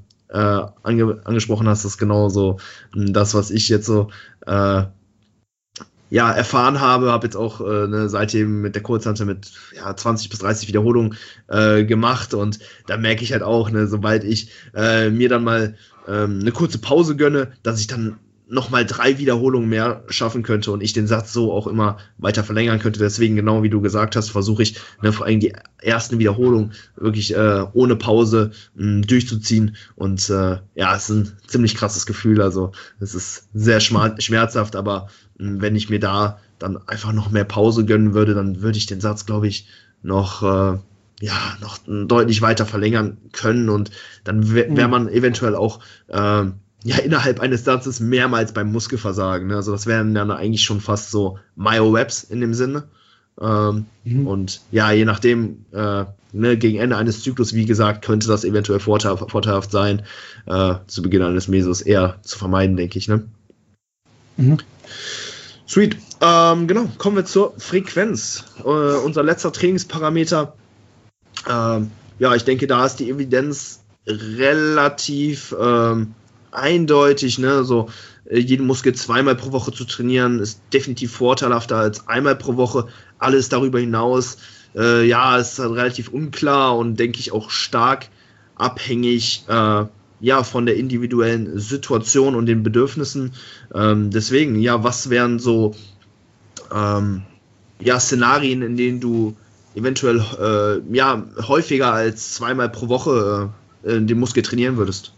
angesprochen hast. Das ist genauso das, was ich jetzt so ja, erfahren habe jetzt auch seitdem mit der Kurzhantel mit 20 bis 30 Wiederholungen gemacht und da merke ich halt auch, sobald ich mir dann mal eine kurze Pause gönne, dass ich dann nochmal 3 Wiederholungen mehr schaffen könnte und ich den Satz so auch immer weiter verlängern könnte. Deswegen, genau wie du gesagt hast, versuche ich vor allem die ersten Wiederholungen wirklich ohne Pause durchzuziehen und es ist ein ziemlich krasses Gefühl, also es ist sehr schmerzhaft, aber wenn ich mir da dann einfach noch mehr Pause gönnen würde, dann würde ich den Satz, glaube ich, noch deutlich weiter verlängern können und dann wäre man eventuell auch innerhalb eines Satzes mehrmals beim Muskelversagen. Ne? Also das wären dann eigentlich schon fast so Myo-Reps in dem Sinne. Und ja, je nachdem, gegen Ende eines Zyklus, wie gesagt, könnte das eventuell vorteilhaft sein, zu Beginn eines Mesos eher zu vermeiden, denke ich. Ne? Sweet. Genau, kommen wir zur Frequenz. Unser letzter Trainingsparameter. Ich denke, da ist die Evidenz relativ eindeutig, ne? So, jeden Muskel 2-mal pro Woche zu trainieren, ist definitiv vorteilhafter als einmal pro Woche. Alles darüber hinaus, ist halt relativ unklar und denke ich auch stark abhängig von der individuellen Situation und den Bedürfnissen. Deswegen, was wären so Szenarien, in denen du eventuell häufiger als 2-mal pro Woche den Muskel trainieren würdest?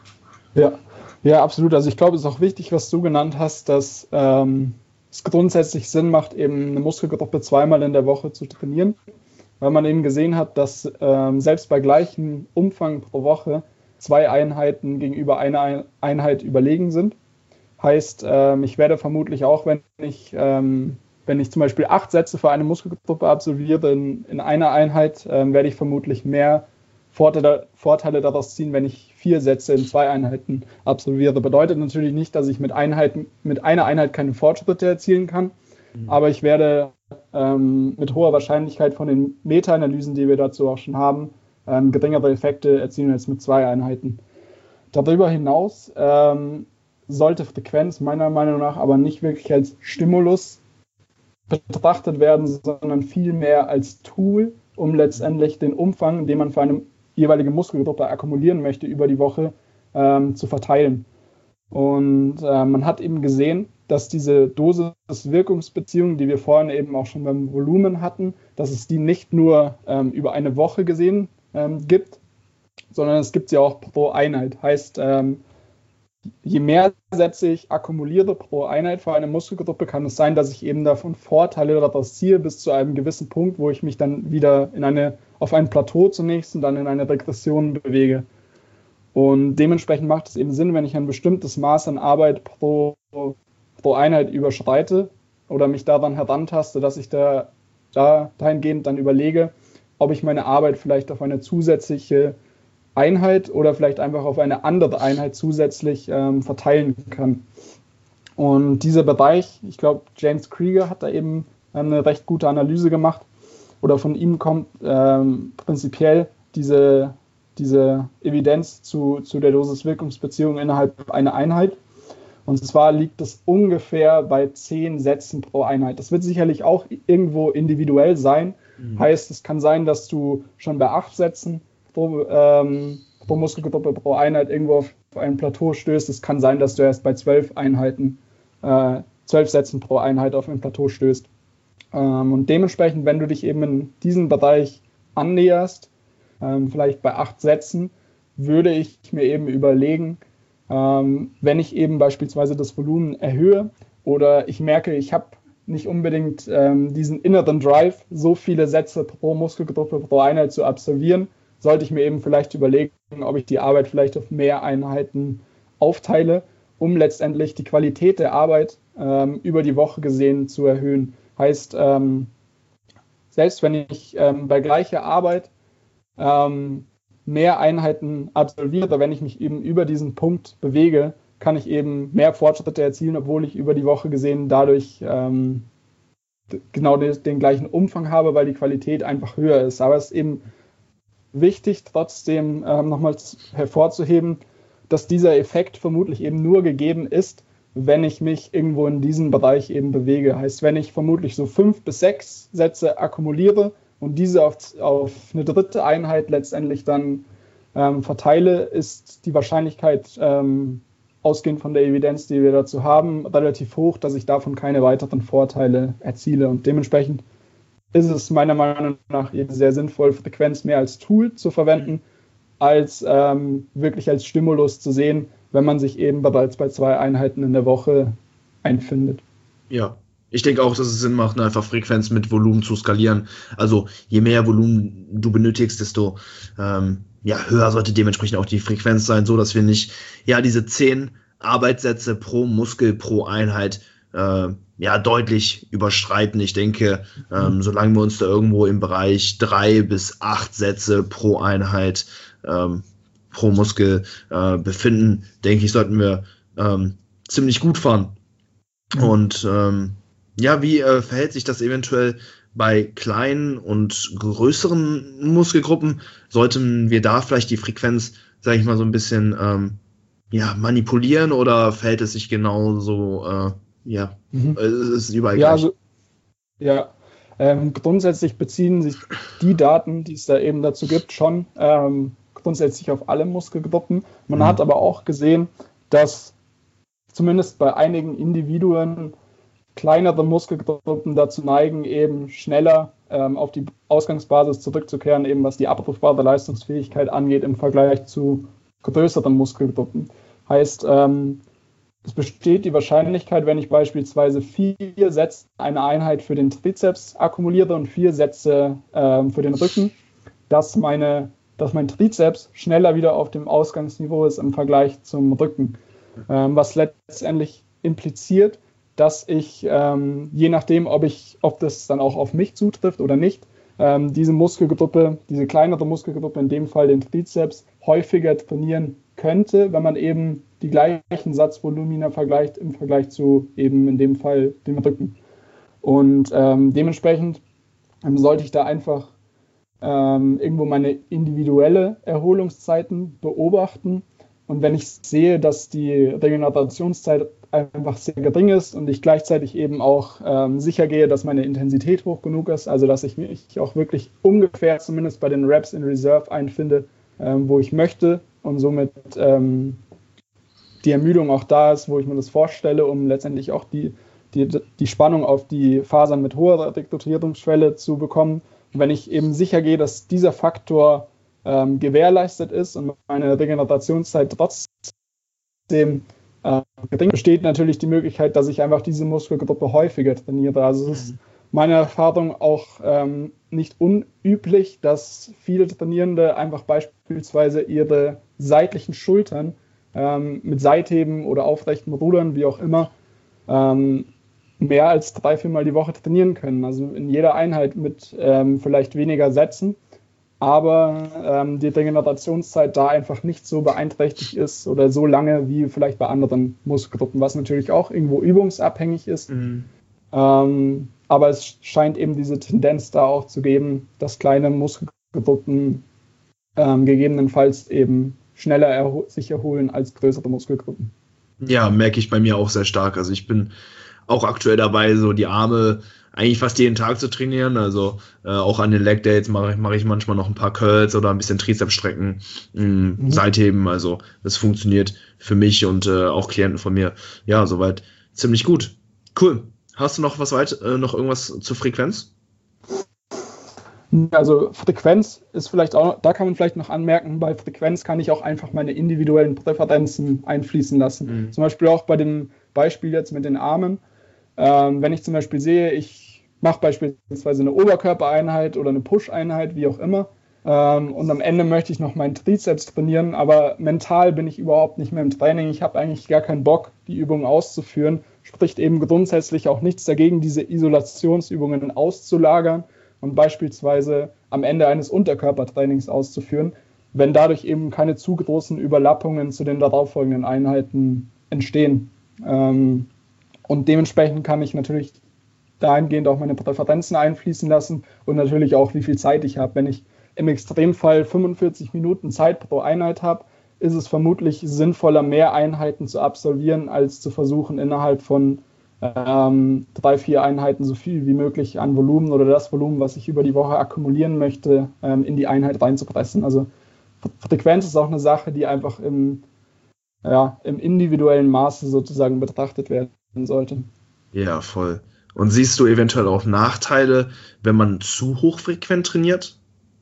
Ja, absolut. Also ich glaube, es ist auch wichtig, was du genannt hast, dass es grundsätzlich Sinn macht, eben eine Muskelgruppe 2-mal in der Woche zu trainieren, weil man eben gesehen hat, dass selbst bei gleichem Umfang pro Woche 2 Einheiten gegenüber einer Einheit überlegen sind. Heißt, ich werde vermutlich auch, wenn ich zum Beispiel 8 Sätze für eine Muskelgruppe absolviere in einer Einheit, werde ich vermutlich mehr Vorteile daraus ziehen, wenn ich 4 Sätze in 2 Einheiten absolviere. Bedeutet natürlich nicht, dass ich mit einer Einheit keine Fortschritte erzielen kann, aber ich werde mit hoher Wahrscheinlichkeit von den Meta-Analysen, die wir dazu auch schon haben, geringere Effekte erzielen als mit 2 Einheiten. Darüber hinaus sollte Frequenz meiner Meinung nach aber nicht wirklich als Stimulus betrachtet werden, sondern vielmehr als Tool, um letztendlich den Umfang, den man für eine jeweilige Muskelgruppe akkumulieren möchte, über die Woche zu verteilen. Und man hat eben gesehen, dass diese Dosis-Wirkungsbeziehung, die wir vorhin eben auch schon beim Volumen hatten, dass es die nicht nur über eine Woche gesehen gibt, sondern es gibt sie auch pro Einheit. Heißt, je mehr Sätze ich akkumuliere pro Einheit für eine Muskelgruppe, kann es sein, dass ich eben davon Vorteile daraus ziehe, bis zu einem gewissen Punkt, wo ich mich dann wieder auf ein Plateau zunächst und dann in eine Regression bewege. Und dementsprechend macht es eben Sinn, wenn ich ein bestimmtes Maß an Arbeit pro Einheit überschreite oder mich daran herantaste, dass ich dahingehend dann überlege, ob ich meine Arbeit vielleicht auf eine zusätzliche Einheit oder vielleicht einfach auf eine andere Einheit zusätzlich verteilen kann. Und dieser Bereich, ich glaube, James Krieger hat da eben eine recht gute Analyse gemacht, oder von ihm kommt prinzipiell diese Evidenz zu der Dosis-Wirkungsbeziehung innerhalb einer Einheit. Und zwar liegt es ungefähr bei 10 Sätzen pro Einheit. Das wird sicherlich auch irgendwo individuell sein. Heißt, es kann sein, dass du schon bei 8 Sätzen pro Muskelgruppe pro Einheit irgendwo auf ein Plateau stößt. Es kann sein, dass du erst bei 12 Sätzen pro Einheit auf ein Plateau stößt. Und dementsprechend, wenn du dich eben in diesem Bereich annäherst, vielleicht bei 8 Sätzen, würde ich mir eben überlegen, wenn ich eben beispielsweise das Volumen erhöhe oder ich merke, ich habe nicht unbedingt diesen inneren Drive, so viele Sätze pro Muskelgruppe pro Einheit zu absolvieren, sollte ich mir eben vielleicht überlegen, ob ich die Arbeit vielleicht auf mehr Einheiten aufteile, um letztendlich die Qualität der Arbeit über die Woche gesehen zu erhöhen. Heißt, selbst wenn ich bei gleicher Arbeit mehr Einheiten absolviere, wenn ich mich eben über diesen Punkt bewege, kann ich eben mehr Fortschritte erzielen, obwohl ich über die Woche gesehen dadurch genau den gleichen Umfang habe, weil die Qualität einfach höher ist. Aber es ist eben wichtig, trotzdem nochmals hervorzuheben, dass dieser Effekt vermutlich eben nur gegeben ist, wenn ich mich irgendwo in diesem Bereich eben bewege. Heißt, wenn ich vermutlich so 5 bis 6 Sätze akkumuliere und diese auf eine dritte Einheit letztendlich dann verteile, ist die Wahrscheinlichkeit, ausgehend von der Evidenz, die wir dazu haben, relativ hoch, dass ich davon keine weiteren Vorteile erziele. Und dementsprechend ist es meiner Meinung nach eben sehr sinnvoll, Frequenz mehr als Tool zu verwenden, als wirklich als Stimulus zu sehen, wenn man sich eben bereits bei 2 Einheiten in der Woche einfindet. Ja, ich denke auch, dass es Sinn macht, einfach Frequenz mit Volumen zu skalieren. Also je mehr Volumen du benötigst, desto höher sollte dementsprechend auch die Frequenz sein, so dass wir nicht diese 10 Arbeitssätze pro Muskel, pro Einheit deutlich überschreiten. Ich denke, solange wir uns da irgendwo im Bereich 3 bis 8 Sätze pro Einheit pro Muskel befinden, denke ich, sollten wir ziemlich gut fahren. Und wie verhält sich das eventuell bei kleinen und größeren Muskelgruppen? Sollten wir da vielleicht die Frequenz, sage ich mal, so ein bisschen manipulieren, oder verhält es sich genauso? Es ist überall gleich. Grundsätzlich beziehen sich die Daten, die es da eben dazu gibt, schon grundsätzlich auf alle Muskelgruppen. Man hat aber auch gesehen, dass zumindest bei einigen Individuen kleinere Muskelgruppen dazu neigen, eben schneller auf die Ausgangsbasis zurückzukehren, eben was die abrufbare Leistungsfähigkeit angeht im Vergleich zu größeren Muskelgruppen. Heißt, es besteht die Wahrscheinlichkeit, wenn ich beispielsweise 4 Sätze eine Einheit für den Trizeps akkumuliere und 4 Sätze für den Rücken, dass mein Trizeps schneller wieder auf dem Ausgangsniveau ist im Vergleich zum Rücken. Was letztendlich impliziert, dass ich, je nachdem, ob das dann auch auf mich zutrifft oder nicht, diese kleinere Muskelgruppe, in dem Fall den Trizeps, häufiger trainieren könnte, wenn man eben die gleichen Satzvolumina vergleicht im Vergleich zu eben in dem Fall dem Rücken. Und dementsprechend sollte ich da einfach irgendwo meine individuelle Erholungszeiten beobachten. Und wenn ich sehe, dass die Regenerationszeit einfach sehr gering ist und ich gleichzeitig eben auch sicher gehe, dass meine Intensität hoch genug ist, also dass ich mich auch wirklich ungefähr zumindest bei den Reps in Reserve einfinde, wo ich möchte und somit die Ermüdung auch da ist, wo ich mir das vorstelle, um letztendlich auch die Spannung auf die Fasern mit hoher Rekrutierungsschwelle zu bekommen. Und wenn ich eben sicher gehe, dass dieser Faktor gewährleistet ist und meine Regenerationszeit trotzdem gering, besteht natürlich die Möglichkeit, dass ich einfach diese Muskelgruppe häufiger trainiere. Also es ist meiner Erfahrung auch nicht unüblich, dass viele Trainierende einfach beispielsweise ihre seitlichen Schultern mit Seitheben oder aufrechten Rudern, wie auch immer, mehr als 3-4 Mal die Woche trainieren können. Also in jeder Einheit mit vielleicht weniger Sätzen, aber die Regenerationszeit da einfach nicht so beeinträchtigt ist oder so lange wie vielleicht bei anderen Muskelgruppen, was natürlich auch irgendwo übungsabhängig ist. Aber es scheint eben diese Tendenz da auch zu geben, dass kleine Muskelgruppen gegebenenfalls eben schneller sich erholen als größere Muskelgruppen. Ja, merke ich bei mir auch sehr stark. Also ich bin auch aktuell dabei, so die Arme eigentlich fast jeden Tag zu trainieren. Also auch an den Leg Days mache ich manchmal noch ein paar Curls oder ein bisschen Trizepsstrecken, Seitheben. Also das funktioniert für mich und auch Klienten von mir. Ja, soweit ziemlich gut. Cool. Hast du noch noch irgendwas zur Frequenz? Also Frequenz ist vielleicht auch, da kann man vielleicht noch anmerken, bei Frequenz kann ich auch einfach meine individuellen Präferenzen einfließen lassen. Zum Beispiel auch bei dem Beispiel jetzt mit den Armen. Wenn ich zum Beispiel sehe, ich mache beispielsweise eine Oberkörpereinheit oder eine Push-Einheit, wie auch immer, und am Ende möchte ich noch meinen Trizeps trainieren, aber mental bin ich überhaupt nicht mehr im Training. Ich habe eigentlich gar keinen Bock, die Übungen auszuführen. Spricht eben grundsätzlich auch nichts dagegen, diese Isolationsübungen auszulagern und beispielsweise am Ende eines Unterkörpertrainings auszuführen, wenn dadurch eben keine zu großen Überlappungen zu den darauffolgenden Einheiten entstehen. Und dementsprechend kann ich natürlich dahingehend auch meine Präferenzen einfließen lassen und natürlich auch, wie viel Zeit ich habe. Wenn ich im Extremfall 45 Minuten Zeit pro Einheit habe, ist es vermutlich sinnvoller, mehr Einheiten zu absolvieren, als zu versuchen, innerhalb von 3-4 Einheiten so viel wie möglich an Volumen oder das Volumen, was ich über die Woche akkumulieren möchte, in die Einheit reinzupressen. Also Frequenz ist auch eine Sache, die einfach im individuellen Maße sozusagen betrachtet werden sollte. Ja, voll. Und siehst du eventuell auch Nachteile, wenn man zu hochfrequent trainiert?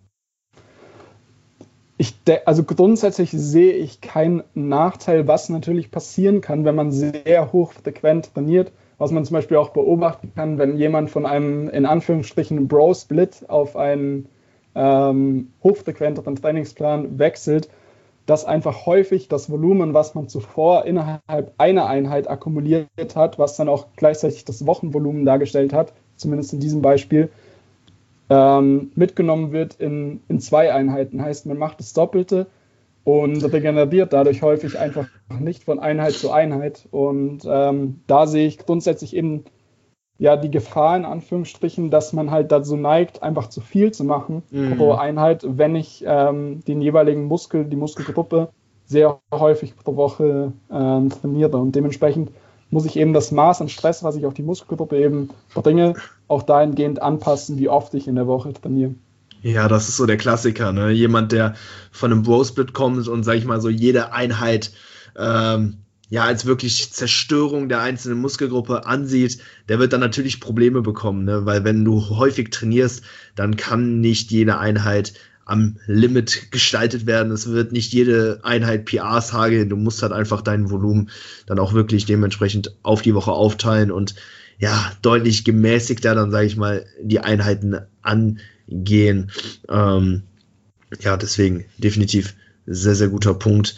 Also grundsätzlich sehe ich keinen Nachteil, was natürlich passieren kann, wenn man sehr hochfrequent trainiert. Was man zum Beispiel auch beobachten kann, wenn jemand von einem, in Anführungsstrichen, Bro-Split auf einen hochfrequenteren Trainingsplan wechselt, dass einfach häufig das Volumen, was man zuvor innerhalb einer Einheit akkumuliert hat, was dann auch gleichzeitig das Wochenvolumen dargestellt hat, zumindest in diesem Beispiel, mitgenommen wird in 2 Einheiten. Heißt, man macht das Doppelte und regeneriert dadurch häufig einfach nicht von Einheit zu Einheit. Und da sehe ich grundsätzlich eben die Gefahr, in Anführungsstrichen, dass man halt dazu neigt, einfach zu viel zu machen pro Einheit, wenn ich den jeweiligen die Muskelgruppe sehr häufig pro Woche trainiere. Und dementsprechend muss ich eben das Maß an Stress, was ich auf die Muskelgruppe eben bringe, auch dahingehend anpassen, wie oft ich in der Woche trainiere. Ja, das ist so der Klassiker, ne? Jemand, der von einem Bro-Split kommt und, sag ich mal, so jede Einheit als wirklich Zerstörung der einzelnen Muskelgruppe ansieht, der wird dann natürlich Probleme bekommen, ne? Weil wenn du häufig trainierst, dann kann nicht jede Einheit am Limit gestaltet werden. Es wird nicht jede Einheit PRs hageln. Du musst halt einfach dein Volumen dann auch wirklich dementsprechend auf die Woche aufteilen und deutlich gemäßigter dann, sage ich mal, die Einheiten angehen. Deswegen definitiv sehr, sehr guter Punkt.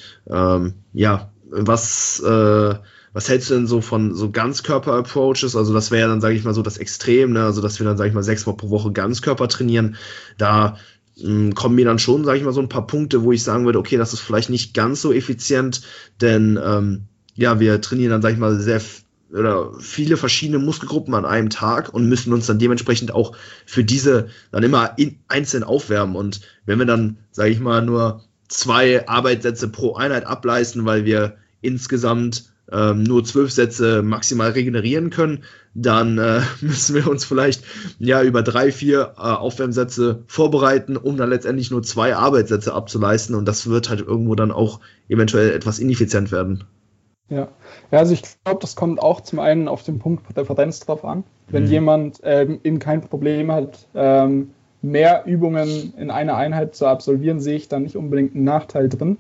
Was hältst du denn so von so Ganzkörper-Approaches? Also das wäre ja dann, sage ich mal, so das Extrem, ne? Also dass wir dann, sage ich mal, 6 Mal pro Woche Ganzkörper trainieren. Da kommen mir dann schon, sage ich mal, so ein paar Punkte, wo ich sagen würde, okay, das ist vielleicht nicht ganz so effizient, denn wir trainieren dann, sage ich mal, viele verschiedene Muskelgruppen an einem Tag und müssen uns dann dementsprechend auch für diese dann immer einzeln aufwärmen. Und wenn wir dann, sage ich mal, nur 2 Arbeitssätze pro Einheit ableisten, weil wir insgesamt nur 12 Sätze maximal regenerieren können, dann müssen wir uns vielleicht über 3-4 Aufwärmsätze vorbereiten, um dann letztendlich nur 2 Arbeitssätze abzuleisten, und das wird halt irgendwo dann auch eventuell etwas ineffizient werden. Ja, also ich glaube, das kommt auch zum einen auf den Punkt Präferenz drauf an. Wenn jemand eben kein Problem hat, mehr Übungen in einer Einheit zu absolvieren, sehe ich da nicht unbedingt einen Nachteil drin.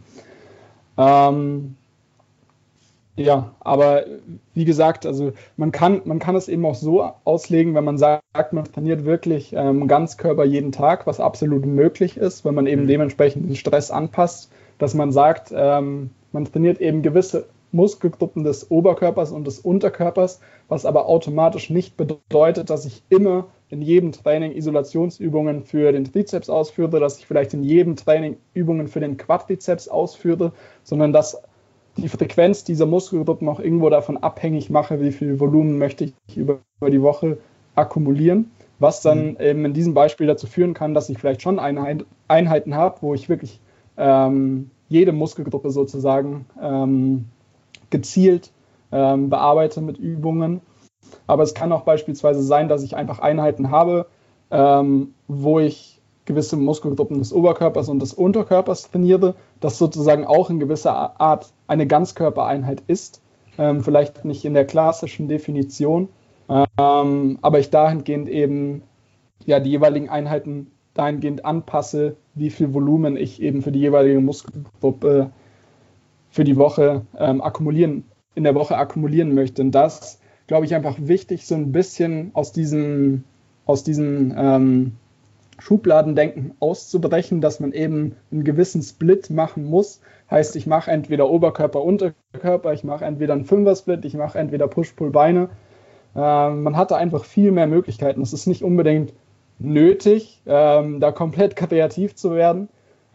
Aber wie gesagt, also man kann es eben auch so auslegen, wenn man sagt, man trainiert wirklich Ganzkörper jeden Tag, was absolut möglich ist, wenn man eben dementsprechend den Stress anpasst, dass man sagt, man trainiert eben gewisse Muskelgruppen des Oberkörpers und des Unterkörpers, was aber automatisch nicht bedeutet, dass ich immer in jedem Training Isolationsübungen für den Trizeps ausführe, dass ich vielleicht in jedem Training Übungen für den Quadrizeps ausführe, sondern dass die Frequenz dieser Muskelgruppen auch irgendwo davon abhängig mache, wie viel Volumen möchte ich über die Woche akkumulieren, was dann eben in diesem Beispiel dazu führen kann, dass ich vielleicht schon Einheiten habe, wo ich wirklich jede Muskelgruppe sozusagen gezielt bearbeite mit Übungen. Aber es kann auch beispielsweise sein, dass ich einfach Einheiten habe, wo ich gewisse Muskelgruppen des Oberkörpers und des Unterkörpers trainiere, das sozusagen auch in gewisser Art eine Ganzkörpereinheit ist. Vielleicht nicht in der klassischen Definition, aber ich dahingehend eben die jeweiligen Einheiten dahingehend anpasse, wie viel Volumen ich eben für die jeweilige Muskelgruppe für die Woche akkumulieren möchte. Und das, glaube ich, einfach wichtig, so ein bisschen aus diesen Schubladendenken auszubrechen, dass man eben einen gewissen Split machen muss. Heißt, ich mache entweder Oberkörper, Unterkörper, ich mache entweder einen Fünfer-Split, ich mache entweder Push-Pull-Beine. Man hat da einfach viel mehr Möglichkeiten. Es ist nicht unbedingt nötig, da komplett kreativ zu werden.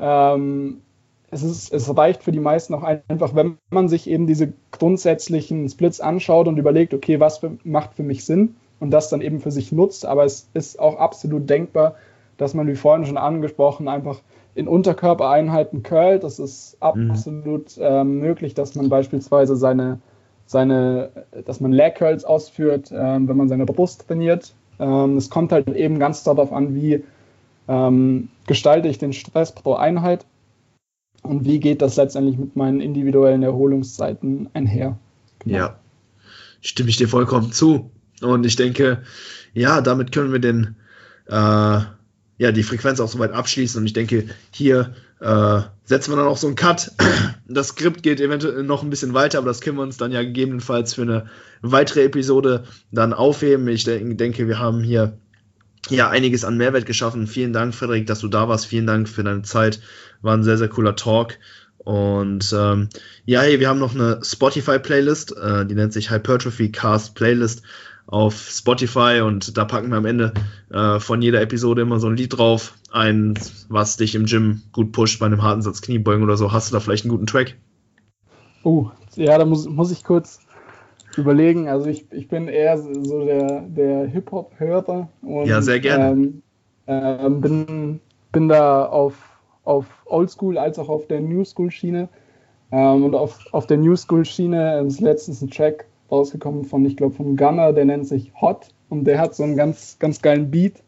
Es reicht für die meisten auch einfach, wenn man sich eben diese grundsätzlichen Splits anschaut und überlegt, okay, was macht für mich Sinn und das dann eben für sich nutzt. Aber es ist auch absolut denkbar, dass man, wie vorhin schon angesprochen, einfach in Unterkörpereinheiten curlt. Das ist absolut möglich, dass man beispielsweise dass man Leg Curls ausführt, wenn man seine Brust trainiert. Es kommt halt eben ganz darauf an, wie gestalte ich den Stress pro Einheit und wie geht das letztendlich mit meinen individuellen Erholungszeiten einher. Genau. Ja, stimme ich dir vollkommen zu. Und ich denke, ja, damit können wir die Frequenz auch soweit abschließen. Und ich denke, hier setzen wir dann auch so einen Cut. Das Skript geht eventuell noch ein bisschen weiter, aber das können wir uns dann ja gegebenenfalls für eine weitere Episode dann aufheben. Ich denke, wir haben hier ja einiges an Mehrwert geschaffen. Vielen Dank, Frederik, dass du da warst. Vielen Dank für deine Zeit. War ein sehr, sehr cooler Talk. Und wir haben noch eine Spotify-Playlist, die nennt sich Hypertrophy Cast Playlist auf Spotify, und da packen wir am Ende von jeder Episode immer so ein Lied drauf, was dich im Gym gut pusht bei einem harten Satz Kniebeugen oder so. Hast du da vielleicht einen guten Track? Da muss ich kurz überlegen. Also ich bin eher so der Hip-Hop-Hörer. Ja, sehr gerne. Bin da auf Oldschool als auch auf der New School-Schiene. Und auf der New School-Schiene ist letztens ein Track rausgekommen von Gunner, der nennt sich Hot, und der hat so einen ganz, ganz geilen Beat,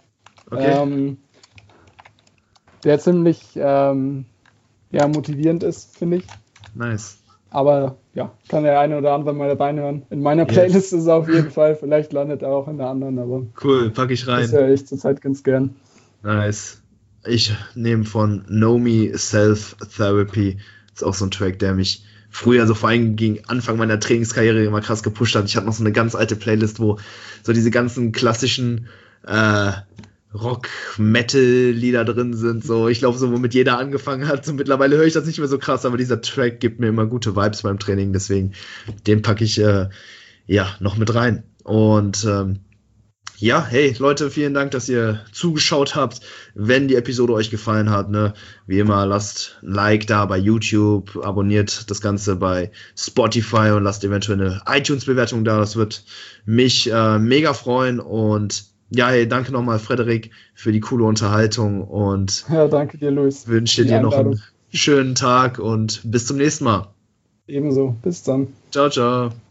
der ziemlich motivierend ist, finde ich. Nice. Aber ja, kann der eine oder andere mal reinhören. In meiner Playlist ist es auf jeden Fall, vielleicht landet er auch in der anderen, aber cool, pack ich rein. Das höre ich zurzeit ganz gern. Nice. Ich nehme von Nomi Self Therapy. Ist auch so ein Track, der mich früher, so vor allem gegen Anfang meiner Trainingskarriere, immer krass gepusht hat. Ich hatte noch so eine ganz alte Playlist, wo so diese ganzen klassischen Rock-Metal-Lieder drin sind. So, ich glaube, so womit jeder angefangen hat. So, mittlerweile höre ich das nicht mehr so krass, aber dieser Track gibt mir immer gute Vibes beim Training. Deswegen, den packe ich noch mit rein. Und hey Leute, vielen Dank, dass ihr zugeschaut habt. Wenn die Episode euch gefallen hat, wie immer, lasst ein Like da bei YouTube, abonniert das Ganze bei Spotify und lasst eventuell eine iTunes-Bewertung da. Das wird mich mega freuen. Und danke nochmal, Frederik, für die coole Unterhaltung. Und danke dir, Luis. Wünsche dir noch einen schönen Tag und bis zum nächsten Mal. Ebenso. Bis dann. Ciao, ciao.